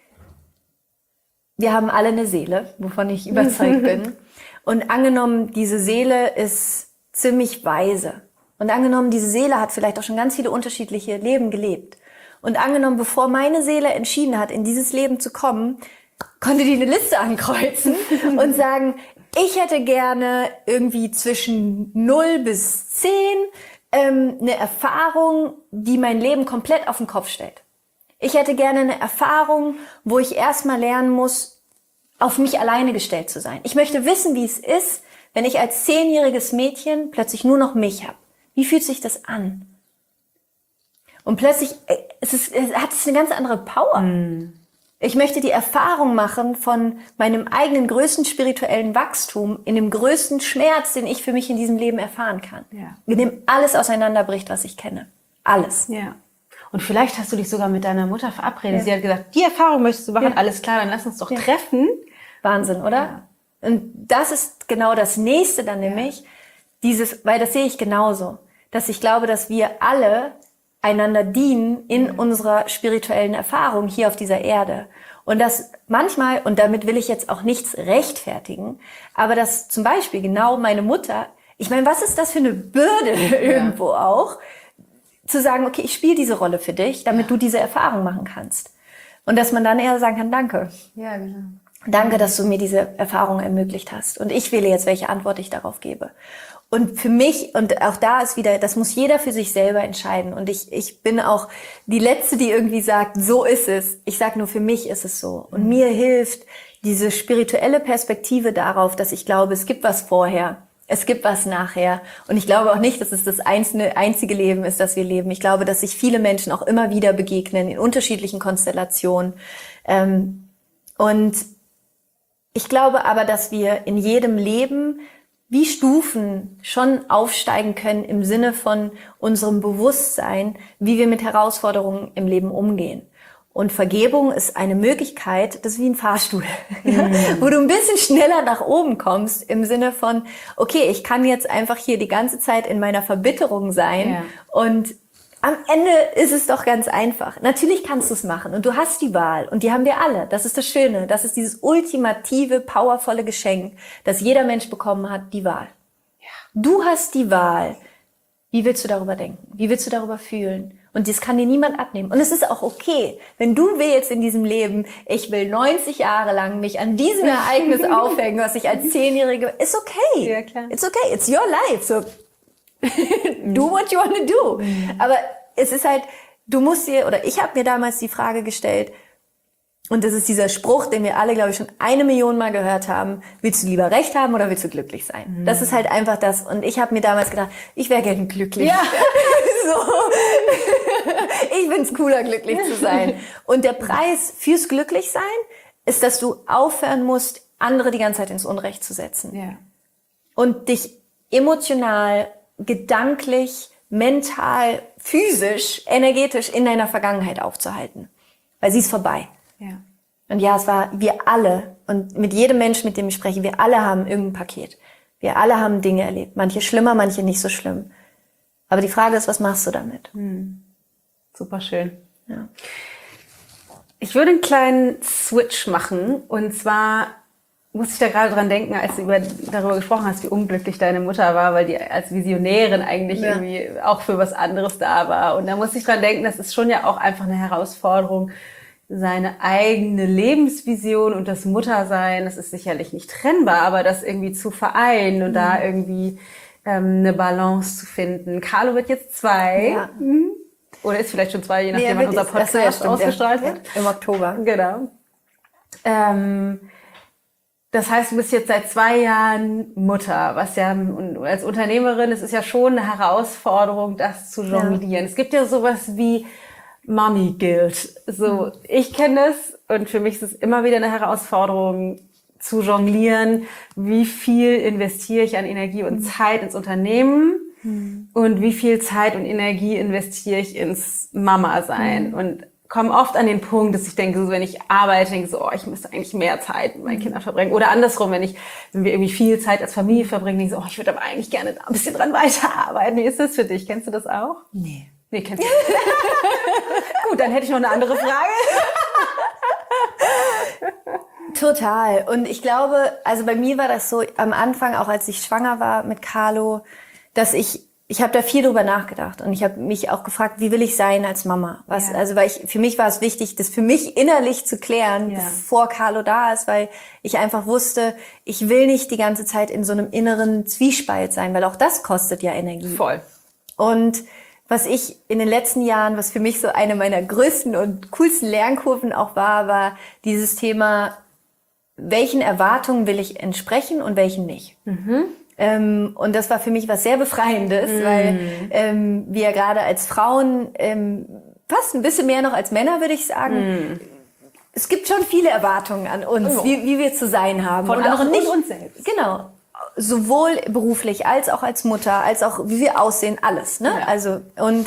wir haben alle eine Seele, wovon ich überzeugt bin. Und angenommen, diese Seele ist ziemlich weise. Und angenommen, diese Seele hat vielleicht auch schon ganz viele unterschiedliche Leben gelebt. Und angenommen, bevor meine Seele entschieden hat, in dieses Leben zu kommen, konnte die eine Liste ankreuzen und sagen, ich hätte gerne irgendwie zwischen 0 bis 10 eine Erfahrung, die mein Leben komplett auf den Kopf stellt. Ich hätte gerne eine Erfahrung, wo ich erstmal lernen muss, auf mich alleine gestellt zu sein. Ich möchte wissen, wie es ist, wenn ich als 10-jähriges Mädchen plötzlich nur noch mich habe. Wie fühlt sich das an? Und plötzlich hat es eine ganz andere Power. Ich möchte die Erfahrung machen von meinem eigenen größten spirituellen Wachstum in dem größten Schmerz, den ich für mich in diesem Leben erfahren kann. Ja. In dem alles auseinanderbricht, was ich kenne. Alles. Ja. Und vielleicht hast du dich sogar mit deiner Mutter verabredet. Ja. Sie hat gesagt, die Erfahrung möchtest du machen. Ja. Alles klar, dann lass uns doch treffen. Wahnsinn, oder? Ja. Und das ist genau das Nächste dann nämlich, weil das sehe ich genauso, dass ich glaube, dass wir alle einander dienen in unserer spirituellen Erfahrung hier auf dieser Erde. Und das manchmal, und damit will ich jetzt auch nichts rechtfertigen, aber dass zum Beispiel genau meine Mutter, ich meine, was ist das für eine Bürde irgendwo auch, zu sagen, okay, ich spiele diese Rolle für dich, damit du diese Erfahrung machen kannst. Und dass man dann eher sagen kann, danke. Ja, genau. Danke, dass du mir diese Erfahrung ermöglicht hast. Und ich wähle jetzt, welche Antwort ich darauf gebe. Und für mich, und auch da ist wieder, das muss jeder für sich selber entscheiden. Und ich bin auch die Letzte, die irgendwie sagt, so ist es. Ich sage nur, für mich ist es so. Und mir hilft diese spirituelle Perspektive darauf, dass ich glaube, es gibt was vorher, es gibt was nachher. Und ich glaube auch nicht, dass es das einzige Leben ist, das wir leben. Ich glaube, dass sich viele Menschen auch immer wieder begegnen in unterschiedlichen Konstellationen. Und ich glaube aber, dass wir in jedem Leben wie Stufen schon aufsteigen können im Sinne von unserem Bewusstsein, wie wir mit Herausforderungen im Leben umgehen. Und Vergebung ist eine Möglichkeit, das ist wie ein Fahrstuhl, wo du ein bisschen schneller nach oben kommst im Sinne von, okay, ich kann jetzt einfach hier die ganze Zeit in meiner Verbitterung sein und am Ende ist es doch ganz einfach. Natürlich kannst du es machen und du hast die Wahl und die haben wir alle. Das ist das Schöne. Das ist dieses ultimative, powervolle Geschenk, das jeder Mensch bekommen hat, die Wahl. Ja. Du hast die Wahl. Wie willst du darüber denken? Wie willst du darüber fühlen? Und das kann dir niemand abnehmen. Und es ist auch okay, wenn du willst in diesem Leben, ich will 90 Jahre lang mich an diesem Ereignis aufhängen, was ich als 10-Jährige, ist okay. Ja, klar. It's okay. It's your life. So, do what you want to do. Aber es ist halt, du musst dir, oder ich habe mir damals die Frage gestellt, und das ist dieser Spruch, den wir alle, glaube ich, schon 1 Million Mal gehört haben, willst du lieber Recht haben oder willst du glücklich sein? Das ist halt einfach das. Und ich habe mir damals gedacht, ich wäre gerne glücklich. Ja. So. Ich find's cooler, glücklich zu sein. Und der Preis fürs Glücklichsein ist, dass du aufhören musst, andere die ganze Zeit ins Unrecht zu setzen. Ja. Und dich emotional, gedanklich, mental, physisch, energetisch in deiner Vergangenheit aufzuhalten. Weil sie ist vorbei. Ja. Und ja, es war wir alle. Und mit jedem Menschen, mit dem ich spreche, wir alle haben irgendein Paket. Wir alle haben Dinge erlebt. Manche schlimmer, manche nicht so schlimm. Aber die Frage ist, was machst du damit? Super schön. Ja. Ich würde einen kleinen Switch machen. Und zwar muss ich da gerade dran denken, als du darüber gesprochen hast, wie unglücklich deine Mutter war, weil die als Visionärin eigentlich irgendwie auch für was anderes da war. Und da muss ich dran denken, das ist schon ja auch einfach eine Herausforderung, seine eigene Lebensvision und das Muttersein, das ist sicherlich nicht trennbar, aber das irgendwie zu vereinen und da irgendwie eine Balance zu finden. Carlo wird jetzt 2. Ja. Oder ist vielleicht schon 2, je nachdem, wann unser Podcast ausgestrahlt wird. Im Oktober. Genau. Das heißt, du bist jetzt seit 2 Jahren Mutter, was ja als Unternehmerin, es ist ja schon eine Herausforderung, das zu jonglieren. Ja. Es gibt ja sowas wie Mommy Guilt. So, ich kenne es und für mich ist es immer wieder eine Herausforderung zu jonglieren. Wie viel investiere ich an Energie und Zeit ins Unternehmen und wie viel Zeit und Energie investiere ich ins Mama-Sein und komme oft an den Punkt, dass ich denke, so, wenn ich arbeite, denke ich so, ich müsste eigentlich mehr Zeit mit meinen Kindern verbringen. Oder andersrum, wenn wir irgendwie viel Zeit als Familie verbringen, denke ich so, ich würde aber eigentlich gerne da ein bisschen dran weiterarbeiten. Wie ist das für dich? Kennst du das auch? Nee, kennst du nicht. Gut, dann hätte ich noch eine andere Frage. Total. Und ich glaube, also bei mir war das so am Anfang, auch als ich schwanger war mit Carlo, dass ich habe da viel drüber nachgedacht und ich habe mich auch gefragt, wie will ich sein als Mama? Also weil für mich war es wichtig, das für mich innerlich zu klären, bevor Carlo da ist, weil ich einfach wusste, ich will nicht die ganze Zeit in so einem inneren Zwiespalt sein, weil auch das kostet ja Energie. Voll. Und was ich in den letzten Jahren, was für mich so eine meiner größten und coolsten Lernkurven auch war dieses Thema, welchen Erwartungen will ich entsprechen und welchen nicht. Und das war für mich was sehr Befreiendes, weil wir gerade als Frauen, fast ein bisschen mehr noch als Männer, würde ich sagen, es gibt schon viele Erwartungen an uns, wie wir zu sein haben. Von anderen nicht uns selbst. Genau. Sowohl beruflich als auch als Mutter, als auch wie wir aussehen, alles. Ne? Ja. Also, und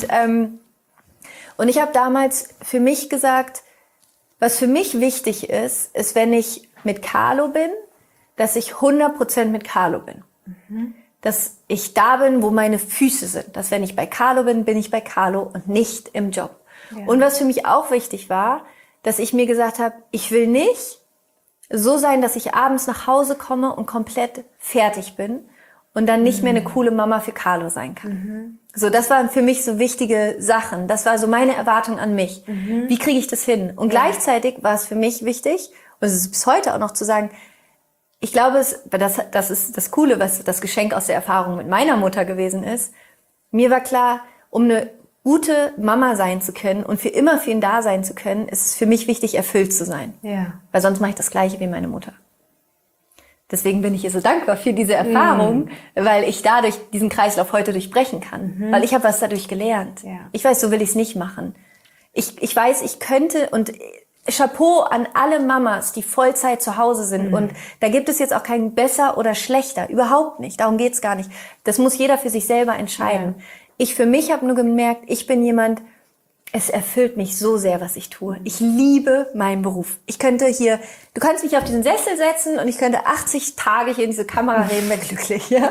ich habe damals für mich gesagt, was für mich wichtig ist, wenn ich mit Carlo bin, dass ich 100% mit Carlo bin. Dass ich da bin, wo meine Füße sind. Dass wenn ich bei Carlo bin, bin ich bei Carlo und nicht im Job. Ja. Und was für mich auch wichtig war, dass ich mir gesagt habe, ich will nicht so sein, dass ich abends nach Hause komme und komplett fertig bin und dann nicht mehr eine coole Mama für Carlo sein kann. So, das waren für mich so wichtige Sachen. Das war so meine Erwartung an mich. Wie kriege ich das hin? Und gleichzeitig war es für mich wichtig, und es ist bis heute auch noch zu sagen, ich glaube, das ist das Coole, was das Geschenk aus der Erfahrung mit meiner Mutter gewesen ist. Mir war klar, um eine gute Mama sein zu können und für immer für ihn da sein zu können, ist es für mich wichtig, erfüllt zu sein. Ja. Weil sonst mache ich das Gleiche wie meine Mutter. Deswegen bin ich ihr so dankbar für diese Erfahrung, weil ich dadurch diesen Kreislauf heute durchbrechen kann. Weil ich habe was dadurch gelernt. Ja. Ich weiß, so will ich es nicht machen. Ich weiß, ich könnte, und Chapeau an alle Mamas, die Vollzeit zu Hause sind. Und da gibt es jetzt auch kein besser oder schlechter. Überhaupt nicht. Darum geht's gar nicht. Das muss jeder für sich selber entscheiden. Ja. Ich für mich habe nur gemerkt, ich bin jemand, es erfüllt mich so sehr, was ich tue. Ich liebe meinen Beruf. Ich könnte hier, du kannst mich auf diesen Sessel setzen und ich könnte 80 Tage hier in diese Kamera reden, wäre glücklich. Ja?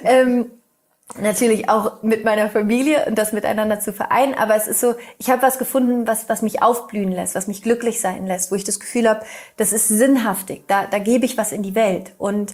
Natürlich auch mit meiner Familie und das miteinander zu vereinen. Aber es ist so, ich habe was gefunden, was mich aufblühen lässt, was mich glücklich sein lässt, wo ich das Gefühl habe, das ist sinnhaftig. Da gebe ich was in die Welt. Und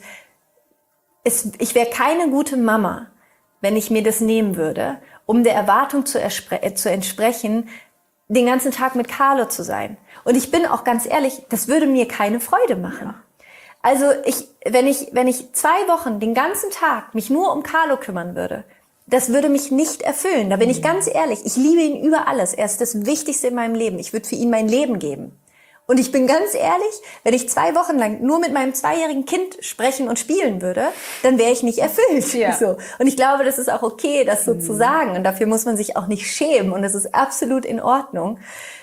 ich wäre keine gute Mama, wenn ich mir das nehmen würde, um der Erwartung zu entsprechen, den ganzen Tag mit Carlo zu sein. Und ich bin auch ganz ehrlich, das würde mir keine Freude machen. Ja. Also wenn ich 2 Wochen den ganzen Tag mich nur um Carlo kümmern würde, das würde mich nicht erfüllen. Da bin ich ganz ehrlich. Ich liebe ihn über alles. Er ist das Wichtigste in meinem Leben. Ich würde für ihn mein Leben geben. Und ich bin ganz ehrlich, wenn ich 2 Wochen lang nur mit meinem 2-jährigen Kind sprechen und spielen würde, dann wäre ich nicht erfüllt. Ja. So. Und ich glaube, das ist auch okay, das so zu sagen. Und dafür muss man sich auch nicht schämen. Und das ist absolut in Ordnung.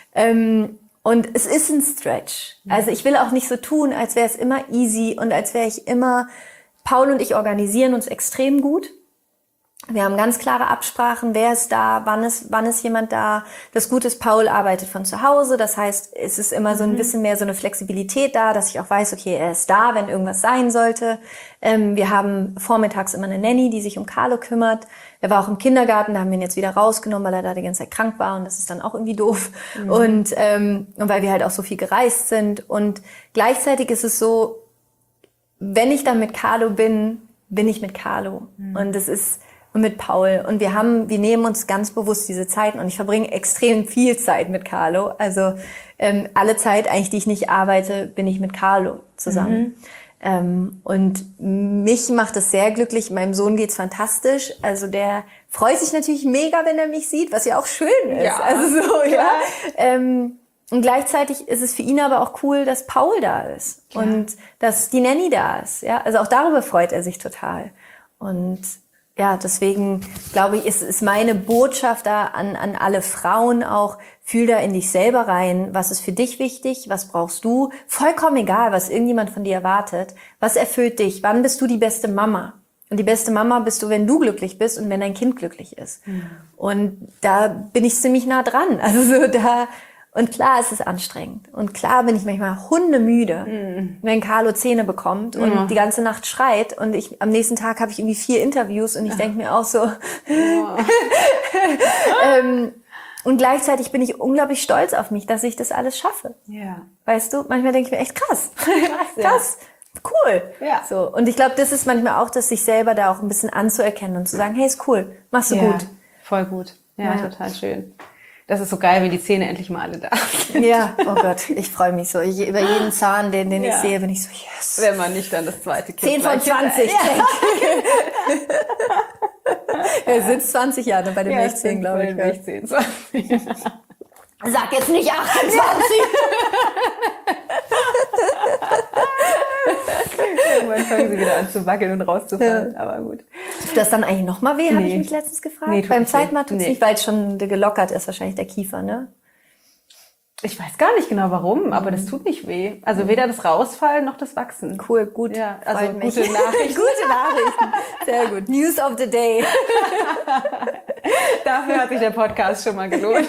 Und es ist ein Stretch. Also ich will auch nicht so tun, als wäre es immer easy und als wäre ich immer... Paul und ich organisieren uns extrem gut. Wir haben ganz klare Absprachen, wer ist da, wann ist jemand da. Das Gute ist, Paul arbeitet von zu Hause, das heißt, es ist immer so ein bisschen mehr so eine Flexibilität da, dass ich auch weiß, okay, er ist da, wenn irgendwas sein sollte. Wir haben vormittags immer eine Nanny, die sich um Carlo kümmert. Er war auch im Kindergarten, da haben wir ihn jetzt wieder rausgenommen, weil er da die ganze Zeit krank war und das ist dann auch irgendwie doof. Und weil wir halt auch so viel gereist sind. Und gleichzeitig ist es so, wenn ich dann mit Carlo bin ich mit Carlo. Und das ist... Und mit Paul. Und wir nehmen uns ganz bewusst diese Zeiten und ich verbringe extrem viel Zeit mit Carlo. Also alle Zeit eigentlich, die ich nicht arbeite, bin ich mit Carlo zusammen. Und mich macht es sehr glücklich. Meinem Sohn geht's fantastisch. Also der freut sich natürlich mega, wenn er mich sieht, was ja auch schön ist. Ja. Also so, ja. Und gleichzeitig ist es für ihn aber auch cool, dass Paul da ist und dass die Nanny da ist. Ja, also auch darüber freut er sich total. Und ja, deswegen glaube ich, ist meine Botschaft da an alle Frauen auch, fühl da in dich selber rein, was ist für dich wichtig, was brauchst du, vollkommen egal, was irgendjemand von dir erwartet, was erfüllt dich, wann bist du die beste Mama? Und die beste Mama bist du, wenn du glücklich bist und wenn dein Kind glücklich ist. Und da bin ich ziemlich nah dran, also so da. Und klar, es ist anstrengend. Und klar bin ich manchmal hundemüde, wenn Carlo Zähne bekommt und die ganze Nacht schreit. Und am nächsten Tag habe ich irgendwie 4 Interviews und ich denke mir auch so. Und gleichzeitig bin ich unglaublich stolz auf mich, dass ich das alles schaffe. Ja. Weißt du, manchmal denke ich mir echt krass. Krass. Cool. Ja. So. Und ich glaube, das ist manchmal auch, dass sich selber da auch ein bisschen anzuerkennen und zu sagen, hey, ist cool, machst du gut. Voll gut. Ja, total schön. Das ist so geil, wenn die Zähne endlich mal alle da sind. Ja, oh Gott, ich freue mich so. Über jeden Zahn, den ich sehe, bin ich so, yes. Wenn man nicht dann das zweite Kind 10 von 20. Er sitzt 20 Jahre bei den Milchzähnen, glaube ich. Milchzähnen, 20. Sag jetzt nicht 28. Irgendwann fangen sie wieder an zu wackeln und rauszufallen, aber gut. Tut das dann eigentlich nochmal weh, habe ich mich letztens gefragt? Beim zweiten Mal tut es nicht, weil es schon gelockert ist, wahrscheinlich der Kiefer, ne? Ich weiß gar nicht genau warum, aber das tut nicht weh. Also weder das Rausfallen noch das Wachsen. Cool, gut. Ja, also Freut mich. gute Nachrichten. Gute Nachrichten. Sehr gut. News of the day. Dafür hat sich der Podcast schon mal gelohnt.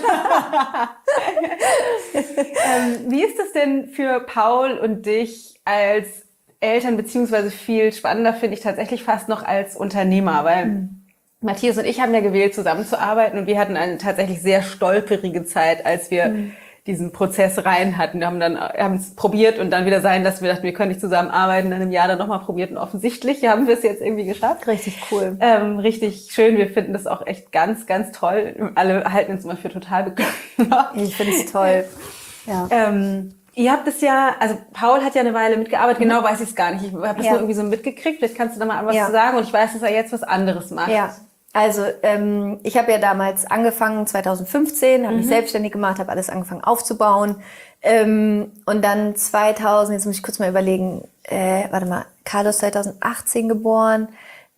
Wie ist das denn für Paul und dich als Eltern, beziehungsweise viel spannender finde ich tatsächlich fast noch als Unternehmer, weil Matthias und ich haben ja gewählt, zusammenzuarbeiten und wir hatten eine tatsächlich sehr stolperige Zeit, als wir diesen Prozess rein hatten. Wir haben es probiert und dann wieder sein lassen. Wir dachten, wir können nicht zusammenarbeiten. Dann im Jahr dann nochmal probiert und offensichtlich haben wir es jetzt irgendwie geschafft. Richtig cool. Richtig schön. Wir finden das auch echt ganz, ganz toll. Alle halten uns immer für total bekloppt. Ich finde es toll. Ja. Ihr habt es ja, also Paul hat ja eine Weile mitgearbeitet, genau weiß ich es gar nicht. Ich habe das nur irgendwie so mitgekriegt. Vielleicht kannst du da mal was zu sagen. Und ich weiß, dass er jetzt was anderes macht. Ja. Also ich habe ja damals angefangen, 2015, habe mich selbstständig gemacht, habe alles angefangen aufzubauen. Und dann 2000, jetzt muss ich kurz mal überlegen, Carlos 2018 geboren.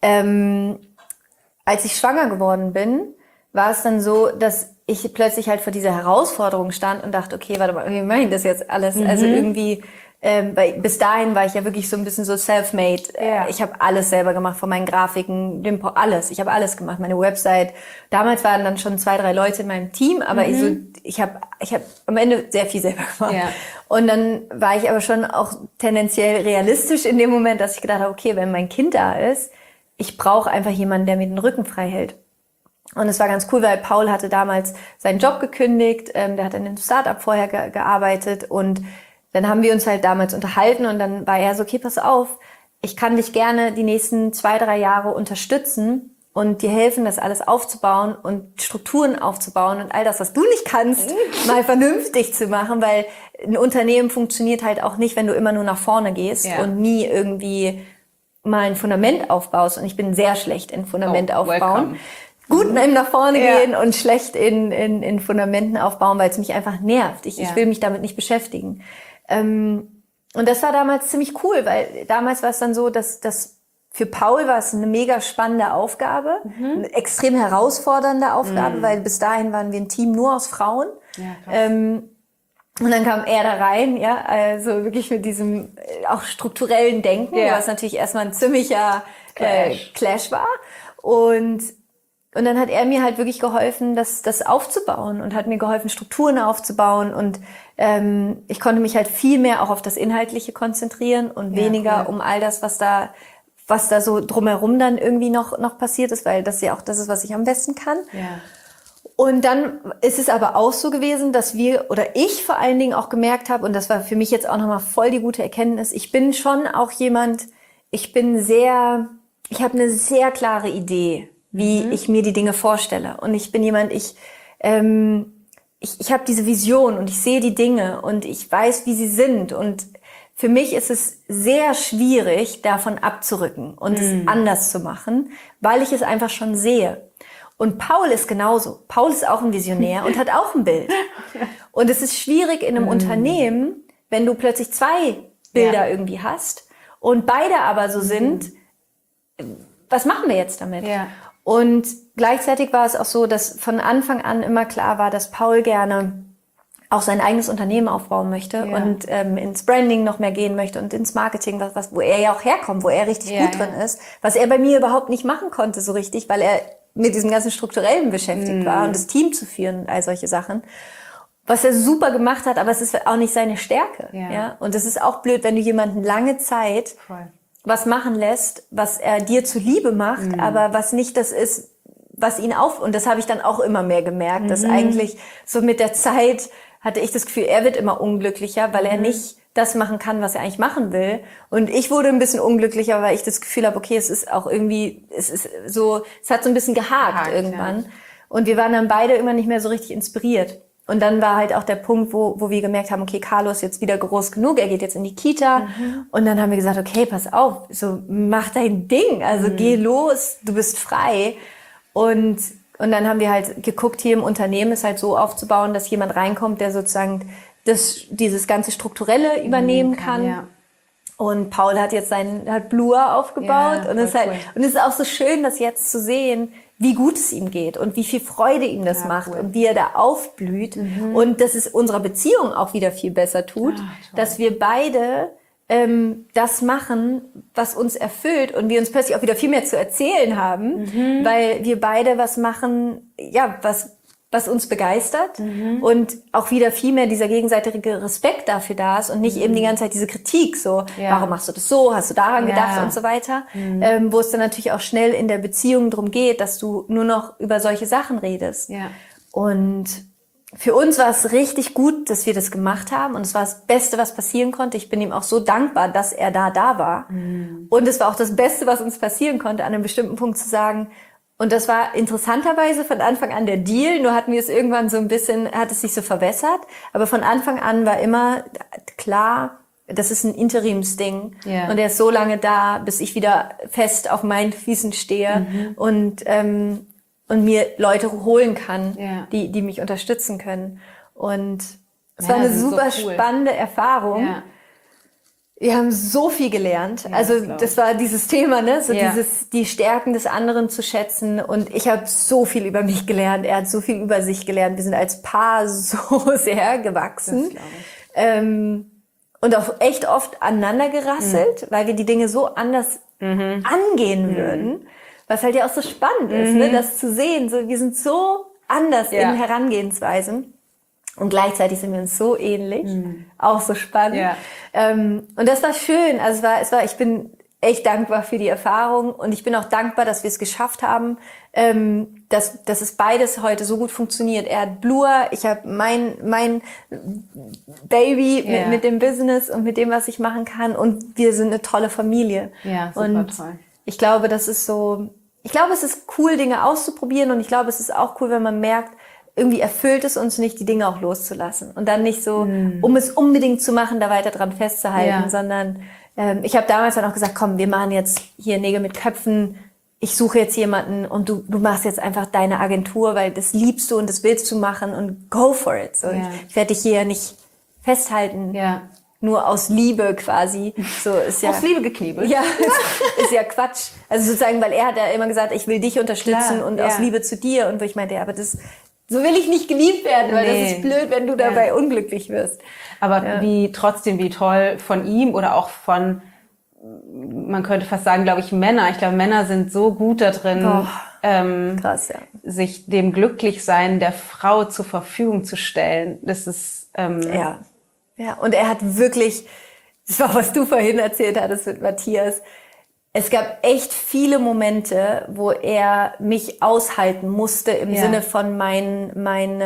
Als ich schwanger geworden bin, war es dann so, dass ich plötzlich halt vor dieser Herausforderung stand und dachte, okay, warte mal, wie mache ich das jetzt alles? Also irgendwie... weil bis dahin war ich ja wirklich so ein bisschen so self-made. Ich habe alles selber gemacht, von meinen Grafiken, alles. Ich habe alles gemacht, meine Website. Damals waren dann schon 2, 3 Leute in meinem Team, aber ich hab am Ende sehr viel selber gemacht. Ja. Und dann war ich aber schon auch tendenziell realistisch in dem Moment, dass ich gedacht habe, okay, wenn mein Kind da ist, ich brauche einfach jemanden, der mir den Rücken frei hält. Und es war ganz cool, weil Paul hatte damals seinen Job gekündigt, der hat in einem Startup vorher gearbeitet und dann haben wir uns halt damals unterhalten und dann war er so, okay, pass auf, ich kann dich gerne die nächsten 2, 3 Jahre unterstützen und dir helfen, das alles aufzubauen und Strukturen aufzubauen und all das, was du nicht kannst, mal vernünftig zu machen, weil ein Unternehmen funktioniert halt auch nicht, wenn du immer nur nach vorne gehst und nie irgendwie mal ein Fundament aufbaust. Und ich bin sehr schlecht in Fundament aufbauen. Gut nach vorne gehen und schlecht in Fundamenten aufbauen, weil es mich einfach nervt. Ich will mich damit nicht beschäftigen. Und das war damals ziemlich cool, weil damals war es dann so, dass für Paul war es eine mega spannende Aufgabe, eine extrem herausfordernde Aufgabe, weil bis dahin waren wir ein Team nur aus Frauen. Ja, krass. Und dann kam er da rein, also wirklich mit diesem auch strukturellen Denken, was natürlich erstmal ein ziemlicher Clash war. Und dann hat er mir halt wirklich geholfen, das aufzubauen und hat mir geholfen, Strukturen aufzubauen. Und ich konnte mich halt viel mehr auch auf das Inhaltliche konzentrieren und weniger um all das, was da so drumherum dann irgendwie noch passiert ist, weil das ja auch das ist, was ich am besten kann. Ja. Und dann ist es aber auch so gewesen, dass ich vor allen Dingen auch gemerkt habe, und das war für mich jetzt auch nochmal voll die gute Erkenntnis, ich bin schon auch jemand, ich habe eine sehr klare Idee, wie ich mir die Dinge vorstelle. Und ich bin jemand, ich habe diese Vision und ich sehe die Dinge und ich weiß, wie sie sind. Und für mich ist es sehr schwierig, davon abzurücken und es anders zu machen, weil ich es einfach schon sehe. Und Paul ist genauso. Paul ist auch ein Visionär und hat auch ein Bild. Und es ist schwierig in einem Unternehmen, wenn du plötzlich 2 Bilder irgendwie hast und beide aber so sind, was machen wir jetzt damit? Ja. Und gleichzeitig war es auch so, dass von Anfang an immer klar war, dass Paul gerne auch sein eigenes Unternehmen aufbauen möchte und ins Branding noch mehr gehen möchte und ins Marketing, wo er ja auch herkommt, wo er richtig gut drin ist, was er bei mir überhaupt nicht machen konnte so richtig, weil er mit diesem ganzen Strukturellen beschäftigt war und das Team zu führen und all solche Sachen. Was er super gemacht hat, aber es ist auch nicht seine Stärke. Ja? Und es ist auch blöd, wenn du jemanden lange Zeit was machen lässt, was er dir zuliebe macht, aber was nicht das ist, was ihn und das habe ich dann auch immer mehr gemerkt, dass eigentlich so mit der Zeit hatte ich das Gefühl, er wird immer unglücklicher, weil er nicht das machen kann, was er eigentlich machen will. Und ich wurde ein bisschen unglücklicher, weil ich das Gefühl habe, okay, es ist auch irgendwie, es hat so ein bisschen gehakt irgendwann. Ja. Und wir waren dann beide irgendwann nicht mehr so richtig inspiriert. Und dann war halt auch der Punkt, wo wir gemerkt haben, okay, Carlos ist jetzt wieder groß genug, er geht jetzt in die Kita. Und dann haben wir gesagt, okay, pass auf, so mach dein Ding, also geh los, du bist frei. Und dann haben wir halt geguckt, hier im Unternehmen ist halt so aufzubauen, dass jemand reinkommt, der sozusagen dieses ganze Strukturelle übernehmen kann. Ja. Und Paul hat jetzt hat Blur aufgebaut. Ja, und es cool. und es ist auch so schön, das jetzt zu sehen, wie gut es ihm geht und wie viel Freude ihm das macht und wie er da aufblüht. Und dass es unserer Beziehung auch wieder viel besser tut, dass wir beide das machen, was uns erfüllt und wir uns plötzlich auch wieder viel mehr zu erzählen haben, weil wir beide was machen, ja, was uns begeistert und auch wieder viel mehr dieser gegenseitige Respekt dafür da ist und nicht eben die ganze Zeit diese Kritik, so, warum machst du das so, hast du daran gedacht und so weiter, wo es dann natürlich auch schnell in der Beziehung darum geht, dass du nur noch über solche Sachen redest. Ja. Und für uns war es richtig gut, dass wir das gemacht haben und es war das Beste, was passieren konnte. Ich bin ihm auch so dankbar, dass er da war. Und es war auch das Beste, was uns passieren konnte, an einem bestimmten Punkt zu sagen, und das war interessanterweise von Anfang an der Deal, nur hatten wir es irgendwann so ein bisschen, hat es sich so verwässert, aber von Anfang an war immer klar, das ist ein Interimsding und er ist so lange da, bis ich wieder fest auf meinen Füßen stehe und mir Leute holen kann, die mich unterstützen können. Und es war eine super so cool. Spannende Erfahrung. Ja. Wir haben so viel gelernt. Ja, also das war dieses Thema, ne, so die Stärken des anderen zu schätzen. Und ich habe so viel über mich gelernt. Er hat so viel über sich gelernt. Wir sind als Paar so sehr gewachsen. Und auch echt oft aneinander gerasselt, weil wir die Dinge so anders angehen würden. Was halt ja auch so spannend ist, ne, das zu sehen. So, wir sind so anders in Herangehensweisen. Und gleichzeitig sind wir uns so ähnlich. Auch so spannend. Ja. Und das war schön. Also ich bin echt dankbar für die Erfahrung. Und ich bin auch dankbar, dass wir es geschafft haben, dass es beides heute so gut funktioniert. Er hat Blur, ich habe mein Baby mit dem Business und mit dem, was ich machen kann. Und wir sind eine tolle Familie. Ja, super und toll. Ich glaube, es ist cool, Dinge auszuprobieren. Und ich glaube, es ist auch cool, wenn man merkt, irgendwie erfüllt es uns nicht, die Dinge auch loszulassen. Und dann nicht so, um es unbedingt zu machen, da weiter dran festzuhalten, sondern ich habe damals dann auch gesagt, komm, wir machen jetzt hier Nägel mit Köpfen, ich suche jetzt jemanden und du machst jetzt einfach deine Agentur, weil das liebst du und das willst du machen und go for it. So, ich werde dich hier nicht festhalten. Ja. Nur aus Liebe quasi. So ist ja. Aus Liebe geknebelt. Ja, ist ja Quatsch. Also sozusagen, weil er hat ja immer gesagt, ich will dich unterstützen und aus Liebe zu dir. Und wo ich meinte, ja, aber so will ich nicht geliebt werden, weil das ist blöd, wenn du dabei unglücklich wirst. Aber wie toll von ihm oder auch von, man könnte fast sagen, glaube ich, Männer. Ich glaube, Männer sind so gut da drin, krass, sich dem Glücklichsein der Frau zur Verfügung zu stellen. Das ist, Ja, und er hat wirklich, das war, was du vorhin erzählt hattest mit Matthias, es gab echt viele Momente, wo er mich aushalten musste im Sinne von mein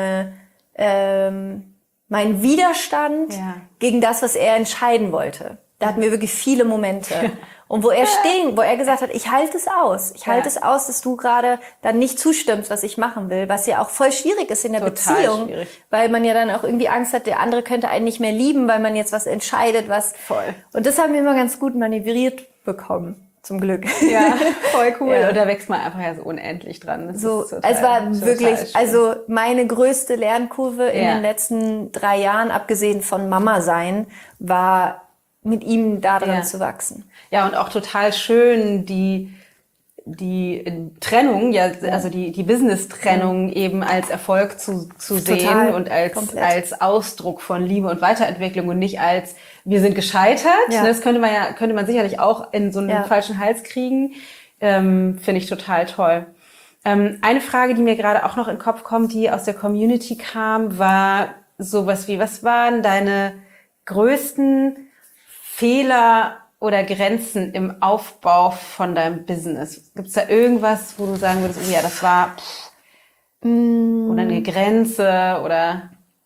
Widerstand gegen das, was er entscheiden wollte. Da hatten wir wirklich viele Momente. Und wo er gesagt hat, ich halte es aus. Ich halte es aus, dass du gerade dann nicht zustimmst, was ich machen will. Was ja auch voll schwierig ist in der Beziehung. Schwierig. Weil man ja dann auch irgendwie Angst hat, der andere könnte einen nicht mehr lieben, weil man jetzt was entscheidet, was. Voll. Und das haben wir immer ganz gut manövriert bekommen. Zum Glück. Ja, voll cool. Ja. Und da wächst man einfach ja so unendlich dran. Das so, ist total, es war wirklich, schön. Also meine größte Lernkurve in den letzten 3 Jahren, abgesehen von Mama sein, war mit ihm da dran zu wachsen. Ja, und auch total schön, die Trennung, also die Business-Trennung eben als Erfolg zu sehen und als Ausdruck von Liebe und Weiterentwicklung und nicht als wir sind gescheitert. Ja. Das könnte man sicherlich auch in so einen falschen Hals kriegen. Finde ich total toll. Eine Frage, die mir gerade auch noch in den Kopf kommt, die aus der Community kam, war sowas wie, was waren deine größten Fehler oder Grenzen im Aufbau von deinem Business? Gibt's da irgendwas, wo du sagen würdest, oh ja, das war oder eine Grenze oder?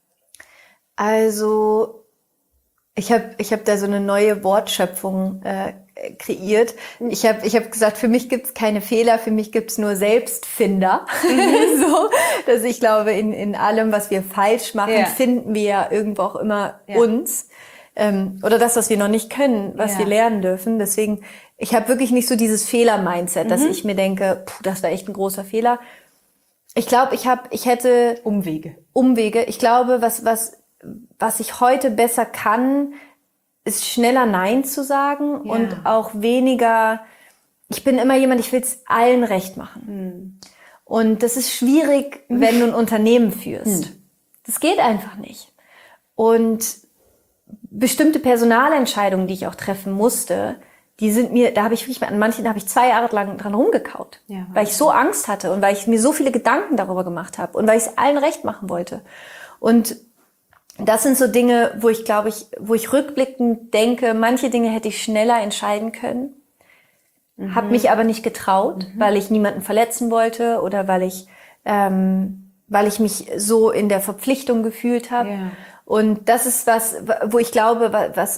Also ich hab da so eine neue Wortschöpfung kreiert. Ich hab gesagt, für mich gibt's keine Fehler, für mich gibt's nur Selbstfinder. So, dass ich glaube, in allem, was wir falsch machen, finden wir ja irgendwo auch immer uns. Oder das, was wir noch nicht können, was wir lernen dürfen. Deswegen, ich habe wirklich nicht so dieses Fehler-Mindset, dass ich mir denke, das war echt ein großer Fehler. Ich glaube, ich hätte Umwege. Ich glaube, was ich heute besser kann, ist schneller Nein zu sagen und auch weniger, ich bin immer jemand, ich will es allen recht machen. Und das ist schwierig, wenn du ein Unternehmen führst. Das geht einfach nicht. Und bestimmte Personalentscheidungen, die ich auch treffen musste, die sind mir, da habe ich wirklich, an manchen habe ich 2 Jahre lang dran rumgekaut, weil ich so Angst hatte und weil ich mir so viele Gedanken darüber gemacht habe und weil ich es allen recht machen wollte. Und das sind so Dinge, wo ich rückblickend denke, manche Dinge hätte ich schneller entscheiden können, habe mich aber nicht getraut, weil ich niemanden verletzen wollte oder weil ich mich so in der Verpflichtung gefühlt habe. Ja. Und das ist was, wo ich glaube,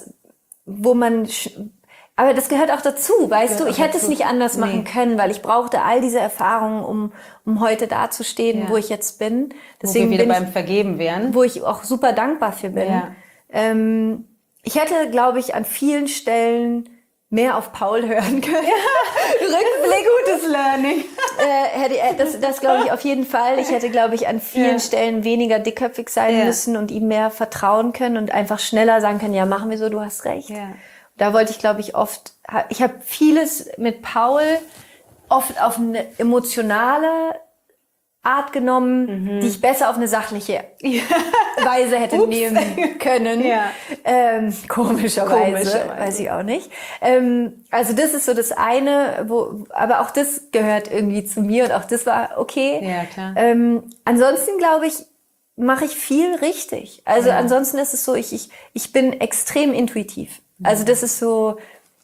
aber das gehört auch dazu, weißt du? Ich hätte es nicht anders machen können, weil ich brauchte all diese Erfahrungen, um heute dazustehen, wo ich jetzt bin. Deswegen wo wir wieder beim Vergeben wären. Wo ich auch super dankbar für bin. Ja. Ich hätte, glaube ich, an vielen Stellen mehr auf Paul hören können. Ja. Rückblick, gutes Learning. Das glaube ich auf jeden Fall. Ich hätte, glaube ich, an vielen Stellen weniger dickköpfig sein müssen und ihm mehr vertrauen können und einfach schneller sagen können, ja, machen wir so, du hast recht. Ja. Da wollte ich, glaube ich, ich habe vieles mit Paul oft auf eine emotionale Art genommen, die ich besser auf eine sachliche Weise hätte nehmen können. Ja. Komischerweise, weiß ich auch nicht. Also das ist so das eine, aber auch das gehört irgendwie zu mir und auch das war okay. Ja, klar. Ansonsten, glaube ich, mache ich viel richtig. Also ansonsten ist es so, ich bin extrem intuitiv. Also das ist so,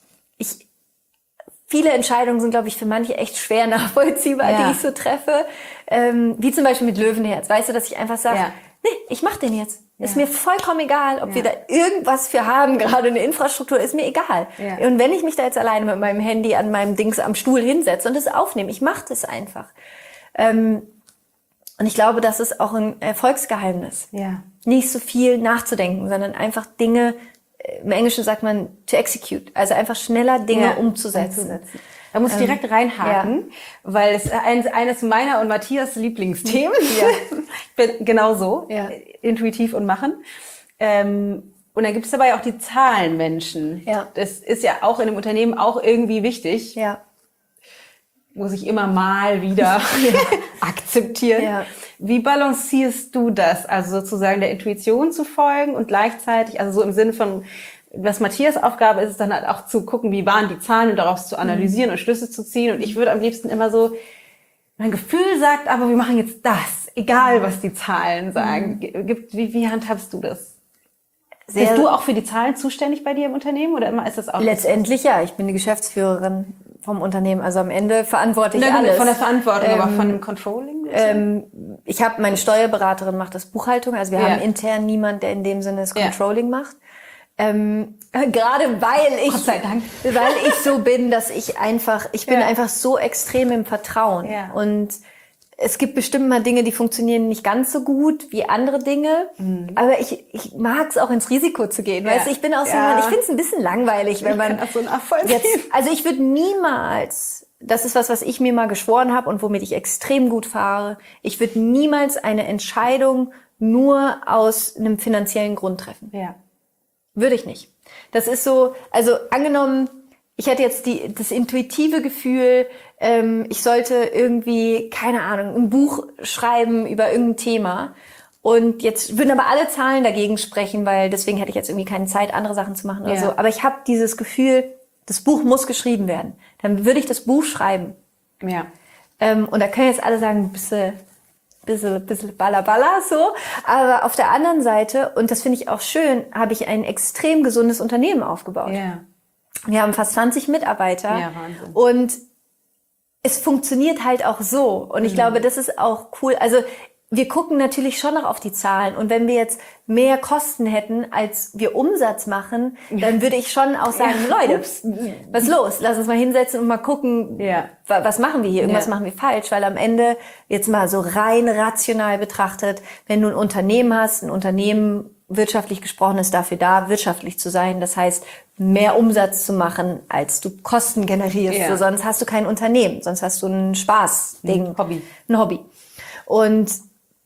viele Entscheidungen sind, glaube ich, für manche echt schwer nachvollziehbar, die ich so treffe. Wie zum Beispiel mit Löwenherz. Weißt du, dass ich einfach sage, nee, ich mach den jetzt. Ist mir vollkommen egal, ob wir da irgendwas für haben, gerade eine Infrastruktur, ist mir egal. Ja. Und wenn ich mich da jetzt alleine mit meinem Handy an meinem Dings am Stuhl hinsetze und es aufnehme, ich mache das einfach. Und ich glaube, das ist auch ein Erfolgsgeheimnis. Ja. Nicht so viel nachzudenken, sondern einfach Dinge, im Englischen sagt man to execute, also einfach schneller Dinge umzusetzen. Da muss ich direkt reinhaken, weil es eines meiner und Matthias Lieblingsthemen. Ich bin genauso, intuitiv und machen. Und dann gibt es dabei auch die Zahlenmenschen. Ja. Das ist ja auch in einem Unternehmen auch irgendwie wichtig. Ja. Muss ich immer mal wieder akzeptieren. Ja. Wie balancierst du das? Also sozusagen der Intuition zu folgen und gleichzeitig, also so im Sinne von, was Matthias Aufgabe ist, ist dann halt auch zu gucken, wie waren die Zahlen und daraus zu analysieren und Schlüsse zu ziehen. Und ich würde am liebsten immer so, mein Gefühl sagt, aber wir machen jetzt das, egal was die Zahlen sagen. Wie handhabst du das? Bist du auch für die Zahlen zuständig bei dir im Unternehmen oder immer ist das auch? Letztendlich ja, ich bin die Geschäftsführerin vom Unternehmen, also am Ende verantworte ich alles. Von der Verantwortung, aber von dem Controlling? Ich habe meine Steuerberaterin macht das Buchhaltung, also wir haben intern niemand, der in dem Sinne das Controlling macht. Gerade weil ich so bin, dass ich bin einfach so extrem im Vertrauen und es gibt bestimmt mal Dinge, die funktionieren nicht ganz so gut wie andere Dinge, aber ich mag es auch ins Risiko zu gehen. Weißt du, ich bin auch so, ich finde es ein bisschen langweilig, wenn man so also ich würde niemals, das ist was ich mir mal geschworen habe und womit ich extrem gut fahre, ich würde niemals eine Entscheidung nur aus einem finanziellen Grund treffen. Ja. Würde ich nicht. Das ist so, also angenommen, ich hätte jetzt das intuitive Gefühl, ich sollte irgendwie, keine Ahnung, ein Buch schreiben über irgendein Thema und jetzt würden aber alle Zahlen dagegen sprechen, weil deswegen hätte ich jetzt irgendwie keine Zeit, andere Sachen zu machen oder so. Aber ich habe dieses Gefühl, das Buch muss geschrieben werden. Dann würde ich das Buch schreiben. Ja. Und da können jetzt alle sagen, bisschen balla so. Aber auf der anderen Seite, und das finde ich auch schön, habe ich ein extrem gesundes Unternehmen aufgebaut. Ja. Wir haben fast 20 Mitarbeiter. Ja, Wahnsinn. Und es funktioniert halt auch so. Und ich glaube, das ist auch cool. Also wir gucken natürlich schon noch auf die Zahlen. Und wenn wir jetzt mehr Kosten hätten, als wir Umsatz machen, dann würde ich schon auch sagen, Leute, was ist los? Lass uns mal hinsetzen und mal gucken, was machen wir hier? Irgendwas machen wir falsch. Weil am Ende, jetzt mal so rein rational betrachtet, wenn du ein Unternehmen hast, ein Unternehmen wirtschaftlich gesprochen ist dafür da, wirtschaftlich zu sein. Das heißt, mehr Umsatz zu machen, als du Kosten generierst. Ja. So, sonst hast du kein Unternehmen, sonst hast du ein Spaßding. Ein Hobby. Und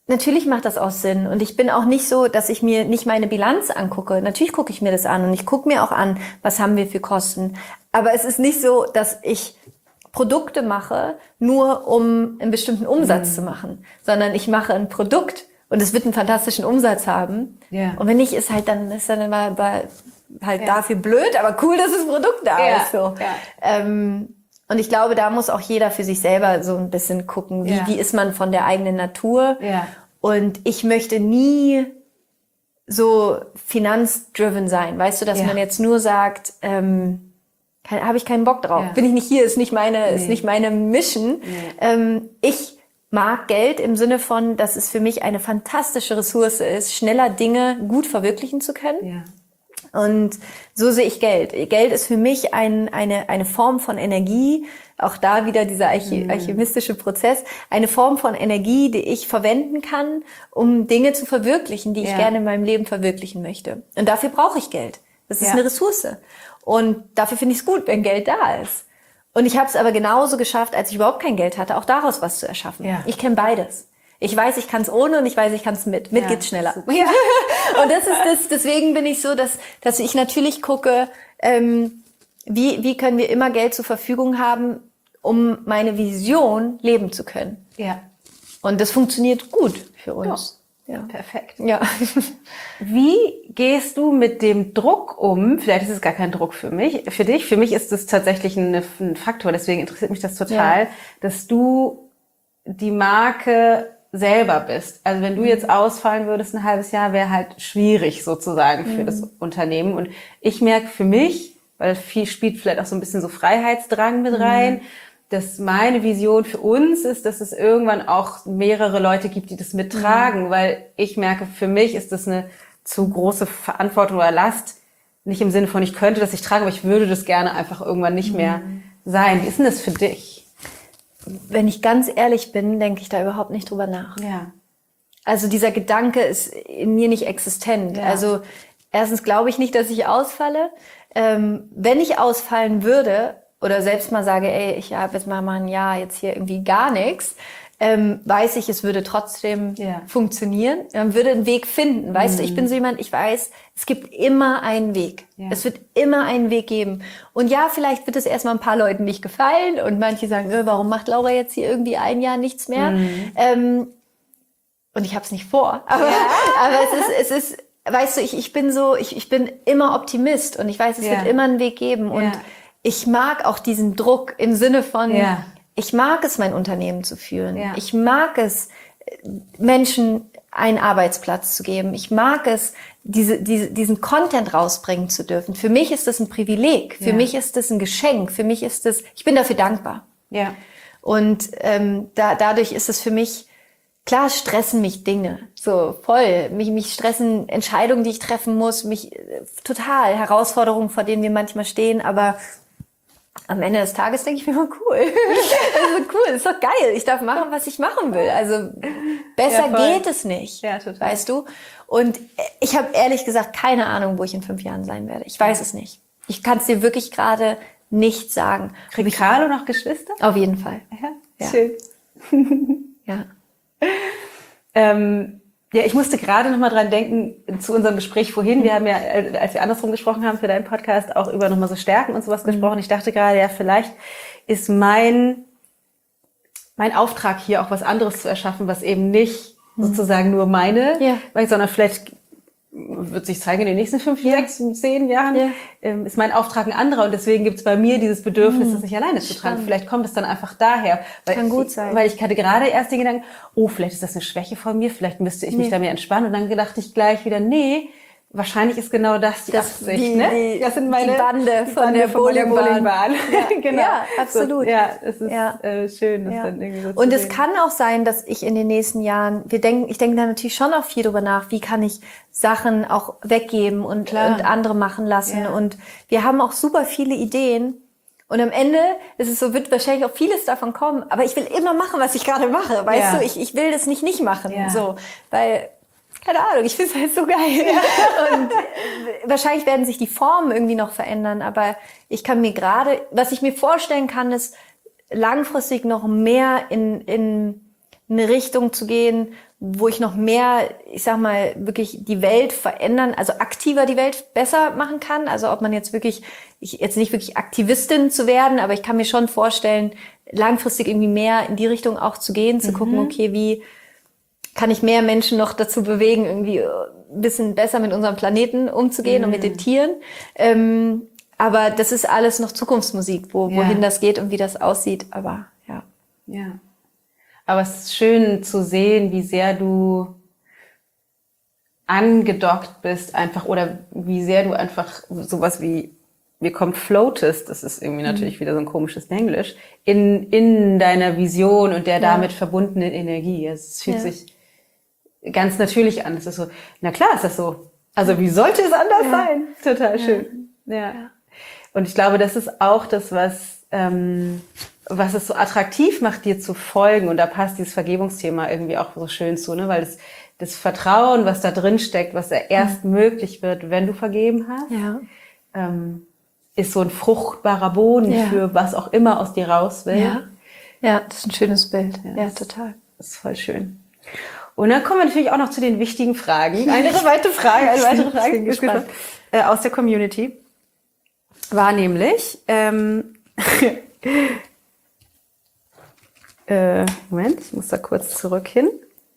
Natürlich macht das auch Sinn. Und ich bin auch nicht so, dass ich mir nicht meine Bilanz angucke. Natürlich gucke ich mir das an und ich gucke mir auch an, was haben wir für Kosten. Aber es ist nicht so, dass ich Produkte mache, nur um einen bestimmten Umsatz zu machen, sondern ich mache ein Produkt und es wird einen fantastischen Umsatz haben. Ja. Und wenn nicht, ist dann immer halt dafür blöd, aber cool, dass das Produkt da ist. So. Ja. Und ich glaube, da muss auch jeder für sich selber so ein bisschen gucken, wie ist man von der eigenen Natur. Ja. Und ich möchte nie so finanzdriven sein. Weißt du, dass man jetzt nur sagt, habe ich keinen Bock drauf. Ja. Bin ich nicht hier, ist nicht meine Mission. Nee. Ich mag Geld im Sinne von, dass es für mich eine fantastische Ressource ist, schneller Dinge gut verwirklichen zu können. Ja. Und so sehe ich Geld. Geld ist für mich eine Form von Energie, auch da wieder dieser alchemistische Prozess, eine Form von Energie, die ich verwenden kann, um Dinge zu verwirklichen, die ich gerne in meinem Leben verwirklichen möchte. Und dafür brauche ich Geld. Das ist eine Ressource. Und dafür finde ich es gut, wenn Geld da ist. Und ich habe es aber genauso geschafft, als ich überhaupt kein Geld hatte, auch daraus was zu erschaffen. Ja. Ich kenne beides. Ich weiß, ich kann es ohne und ich weiß, ich kann es mit. Mit geht's schneller. Ja. Und das ist deswegen bin ich so, dass ich natürlich gucke, wie können wir immer Geld zur Verfügung haben, um meine Vision leben zu können. Ja. Und das funktioniert gut für uns. Ja. Perfekt. Ja. Wie gehst du mit dem Druck um? Vielleicht ist es gar kein Druck für dich. Für mich ist es tatsächlich ein Faktor, deswegen interessiert mich das total, dass du die Marke selber bist. Also wenn du jetzt ausfallen würdest ein halbes Jahr, wäre halt schwierig sozusagen für das Unternehmen. Und ich merke für mich, weil viel spielt vielleicht auch so ein bisschen so Freiheitsdrang mit rein, dass meine Vision für uns ist, dass es irgendwann auch mehrere Leute gibt, die das mittragen, weil ich merke, für mich ist das eine zu große Verantwortung oder Last, nicht im Sinne von, ich könnte das nicht tragen, aber ich würde das gerne einfach irgendwann nicht mehr sein. Wie ist denn das für dich? Wenn ich ganz ehrlich bin, denke ich da überhaupt nicht drüber nach. Ja. Also dieser Gedanke ist in mir nicht existent. Ja. Also erstens glaube ich nicht, dass ich ausfalle. Wenn ich ausfallen würde oder selbst mal sage, ey, ich habe jetzt mal ein Jahr jetzt hier irgendwie gar nichts, weiß ich, es würde trotzdem funktionieren. Man würde einen Weg finden. Weißt du, ich bin so jemand, ich weiß, es gibt immer einen Weg. Ja. Es wird immer einen Weg geben. Und ja, vielleicht wird es erstmal ein paar Leuten nicht gefallen und manche sagen, warum macht Laura jetzt hier irgendwie ein Jahr nichts mehr? Und ich habe es nicht vor. Aber es ist, weißt du, ich bin immer Optimist und ich weiß, es wird immer einen Weg geben. Und ich mag auch diesen Druck im Sinne von, ich mag es, mein Unternehmen zu führen. Ja. Ich mag es, Menschen einen Arbeitsplatz zu geben. Ich mag es, diesen Content rausbringen zu dürfen. Für mich ist das ein Privileg. Für mich ist das ein Geschenk. Für mich ist das, ich bin dafür dankbar. Ja. Und dadurch ist es für mich, klar stressen mich Dinge. So, voll. Mich stressen Entscheidungen, die ich treffen muss. Total Herausforderungen, vor denen wir manchmal stehen. Aber am Ende des Tages denke ich mir immer, cool. Das ist cool, ist doch geil. Ich darf machen, was ich machen will. Also besser geht es nicht, weißt du? Und ich habe ehrlich gesagt keine Ahnung, wo ich in 5 Jahren sein werde. Ich weiß es nicht. Ich kann es dir wirklich gerade nicht sagen. Kriegt Carlo noch Geschwister? Auf jeden Fall. Ja. Schön. Ja. Ja, ich musste gerade noch mal dran denken, zu unserem Gespräch vorhin. Wir haben ja, als wir andersrum gesprochen haben für deinen Podcast, auch über nochmal so Stärken und sowas gesprochen. Ich dachte gerade, ja, vielleicht ist mein Auftrag hier auch was anderes zu erschaffen, was eben nicht sozusagen nur meine, sondern vielleicht wird sich zeigen in den nächsten 5, 6, 10 Jahren, ist mein Auftrag ein anderer und deswegen gibt es bei mir dieses Bedürfnis, das nicht alleine zu tragen. Vielleicht kommt es dann einfach daher. Kann gut sein. Weil ich hatte gerade erst den Gedanken, vielleicht ist das eine Schwäche von mir, vielleicht müsste ich mich da mehr entspannen und dann dachte ich gleich wieder, nee, wahrscheinlich ist genau das die Absicht. Das sind meine Bande von der Bowlingbahn. Ja, genau. Ja, absolut. So, ja, es ist schön, das dann irgendwie so und zu es sehen. kann auch sein, dass ich in den nächsten Jahren, ich denke da natürlich schon auch viel drüber nach, wie kann ich Sachen auch weggeben und andere machen lassen. Ja. Und wir haben auch super viele Ideen. Und am Ende ist es so, wird wahrscheinlich auch vieles davon kommen. Aber ich will immer machen, was ich gerade mache. Weißt du, ich will das nicht machen. Ja. So, weil, keine Ahnung, ich finde es halt so geil. Ja. Und wahrscheinlich werden sich die Formen irgendwie noch verändern. Aber ich kann mir gerade, was ich mir vorstellen kann, ist langfristig noch mehr in eine Richtung zu gehen, wo ich noch mehr, ich sag mal, wirklich die Welt verändern, also aktiver die Welt besser machen kann. Also ob man jetzt wirklich, jetzt nicht wirklich Aktivistin zu werden, aber ich kann mir schon vorstellen, langfristig irgendwie mehr in die Richtung auch zu gehen, zu gucken, okay, wie kann ich mehr Menschen noch dazu bewegen, irgendwie ein bisschen besser mit unserem Planeten umzugehen und mit den Tieren. Aber das ist alles noch Zukunftsmusik, wohin das geht und wie das aussieht. Aber ja. Ja. Aber es ist schön zu sehen, wie sehr du angedockt bist einfach oder wie sehr du einfach sowas wie floatest, das ist irgendwie natürlich wieder so ein komisches Englisch, in deiner Vision und der damit verbundenen Energie. Es fühlt sich ganz natürlich an. Es ist so, na klar ist das so. Also wie sollte es anders sein? Total schön. Ja. Und ich glaube, das ist auch das, was es so attraktiv macht, dir zu folgen. Und da passt dieses Vergebungsthema irgendwie auch so schön zu, ne? Weil das Vertrauen, was da drin steckt, was da erst möglich wird, wenn du vergeben hast, ist so ein fruchtbarer Boden für was auch immer aus dir raus will. Ja, das ist ein schönes Bild. Ja, total. Das ist voll schön. Und dann kommen wir natürlich auch noch zu den wichtigen Fragen. Eine weitere Frage aus der Community war nämlich, Moment, ich muss da kurz zurück hin.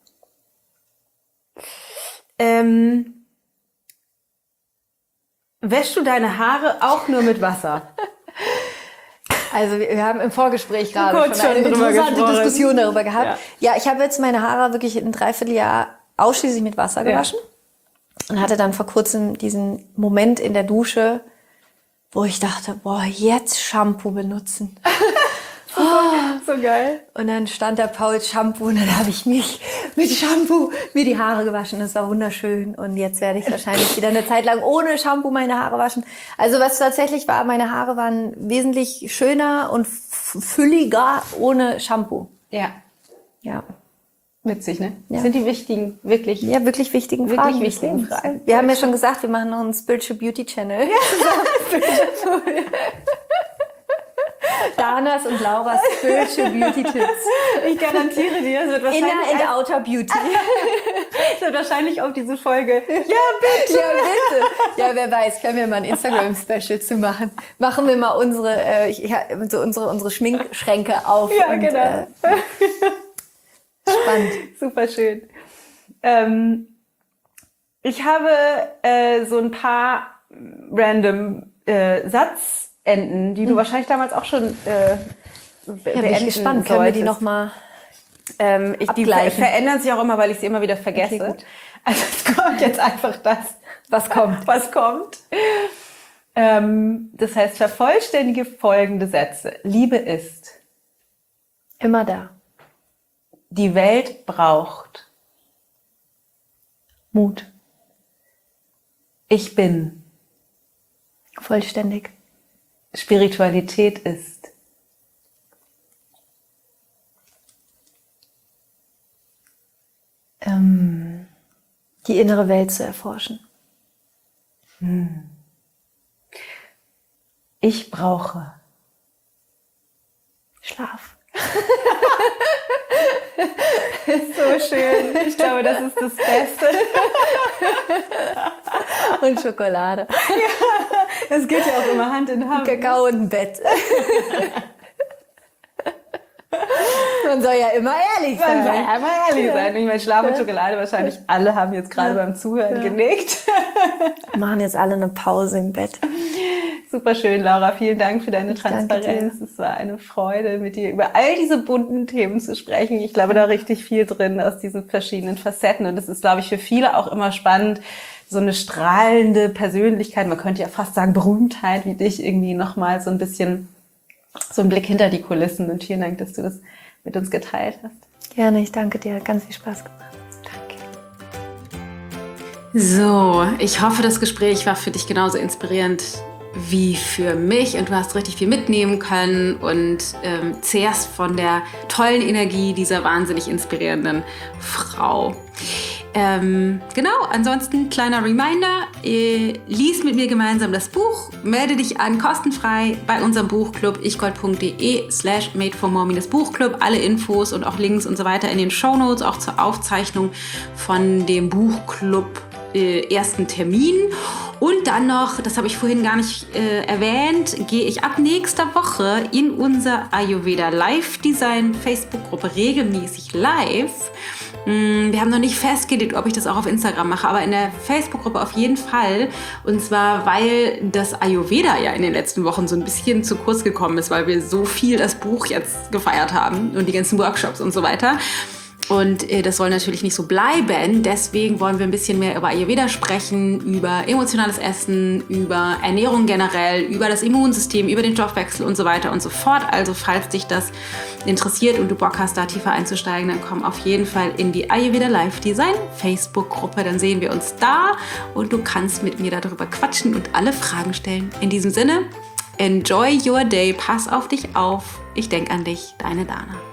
Wäschst du deine Haare auch nur mit Wasser? Also wir haben im Vorgespräch gerade schon eine interessante Diskussion darüber gehabt. Ja, ich habe jetzt meine Haare wirklich ein Dreivierteljahr ausschließlich mit Wasser gewaschen und hatte dann vor kurzem diesen Moment in der Dusche, wo ich dachte, boah, jetzt Shampoo benutzen. So geil. Und dann stand da Paul Shampoo und dann habe ich mich mit Shampoo mir die Haare gewaschen. Das war wunderschön. Und jetzt werde ich wahrscheinlich wieder eine Zeit lang ohne Shampoo meine Haare waschen. Also was tatsächlich war, meine Haare waren wesentlich schöner und fülliger ohne Shampoo. Ja. Ja. Witzig, ne? Ja. Das sind die wichtigen, wirklich wichtigen Fragen. Wirklich wichtigen Fragen. Wir haben ja schon gesagt, wir machen noch einen Spiritual Beauty Channel. Ja. Danas und Laura's Spiritual Beauty Tipps. Ich garantiere dir, es wird wahrscheinlich Inner and Outer Beauty. Es wird wahrscheinlich auf diese Folge. Ja, bitte. Ja, bitte. Ja, wer weiß, können wir mal ein Instagram-Special zu machen. Machen wir mal unsere Schminkschränke auf. Ja, und, genau. Spannend. Super schön. Ich habe so ein paar random Satzenden, die du wahrscheinlich damals auch schon bin ich gespannt. Können wir die nochmal die verändern sich auch immer, weil ich sie immer wieder vergesse. Okay, gut. Also es kommt jetzt einfach das, was kommt. Was kommt. Das heißt, vervollständige folgende Sätze. Liebe ist immer da. Die Welt braucht Mut. Ich bin vollständig. Spiritualität ist die innere Welt zu erforschen. Ich brauche Schlaf. So schön. Ich glaube, das ist das Beste. Und Schokolade. Ja, das geht ja auch immer Hand in Hand. Kakao und ein Bett. Man soll ja immer ehrlich sein. Man soll ja immer ehrlich sein. Ich meine, Schlaf und Schokolade wahrscheinlich alle haben jetzt gerade beim Zuhören genickt. Wir machen jetzt alle eine Pause im Bett. Super schön, Laura. Vielen Dank für deine Transparenz. Es war eine Freude, mit dir über all diese bunten Themen zu sprechen. Ich glaube, da richtig viel drin aus diesen verschiedenen Facetten. Und es ist, glaube ich, für viele auch immer spannend, so eine strahlende Persönlichkeit, man könnte ja fast sagen Berühmtheit wie dich, irgendwie nochmal so ein bisschen so ein Blick hinter die Kulissen. Und vielen Dank, dass du das mit uns geteilt hast. Gerne, ich danke dir. Hat ganz viel Spaß gemacht. Danke. So, ich hoffe, das Gespräch war für dich genauso inspirierend wie für mich und du hast richtig viel mitnehmen können und zehrst von der tollen Energie dieser wahnsinnig inspirierenden Frau. Genau, ansonsten kleiner Reminder, lies mit mir gemeinsam das Buch, melde dich an kostenfrei bei unserem Buchclub ichgold.de/madeformore-Buchclub. Alle Infos und auch Links und so weiter in den Shownotes, auch zur Aufzeichnung von dem Buchclub ersten Termin. Und dann noch, das habe ich vorhin gar nicht erwähnt, gehe ich ab nächster Woche in unser Ayurveda Live Design Facebook-Gruppe regelmäßig live. Wir haben noch nicht festgelegt, ob ich das auch auf Instagram mache, aber in der Facebook-Gruppe auf jeden Fall. Und zwar, weil das Ayurveda ja in den letzten Wochen so ein bisschen zu kurz gekommen ist, weil wir so viel das Buch jetzt gefeiert haben und die ganzen Workshops und so weiter. Und das soll natürlich nicht so bleiben. Deswegen wollen wir ein bisschen mehr über Ayurveda sprechen, über emotionales Essen, über Ernährung generell, über das Immunsystem, über den Stoffwechsel und so weiter und so fort. Also falls dich das interessiert und du Bock hast, da tiefer einzusteigen, dann komm auf jeden Fall in die Ayurveda Live Design Facebook-Gruppe. Dann sehen wir uns da und du kannst mit mir darüber quatschen und alle Fragen stellen. In diesem Sinne, enjoy your day, pass auf dich auf. Ich denke an dich, deine Dana.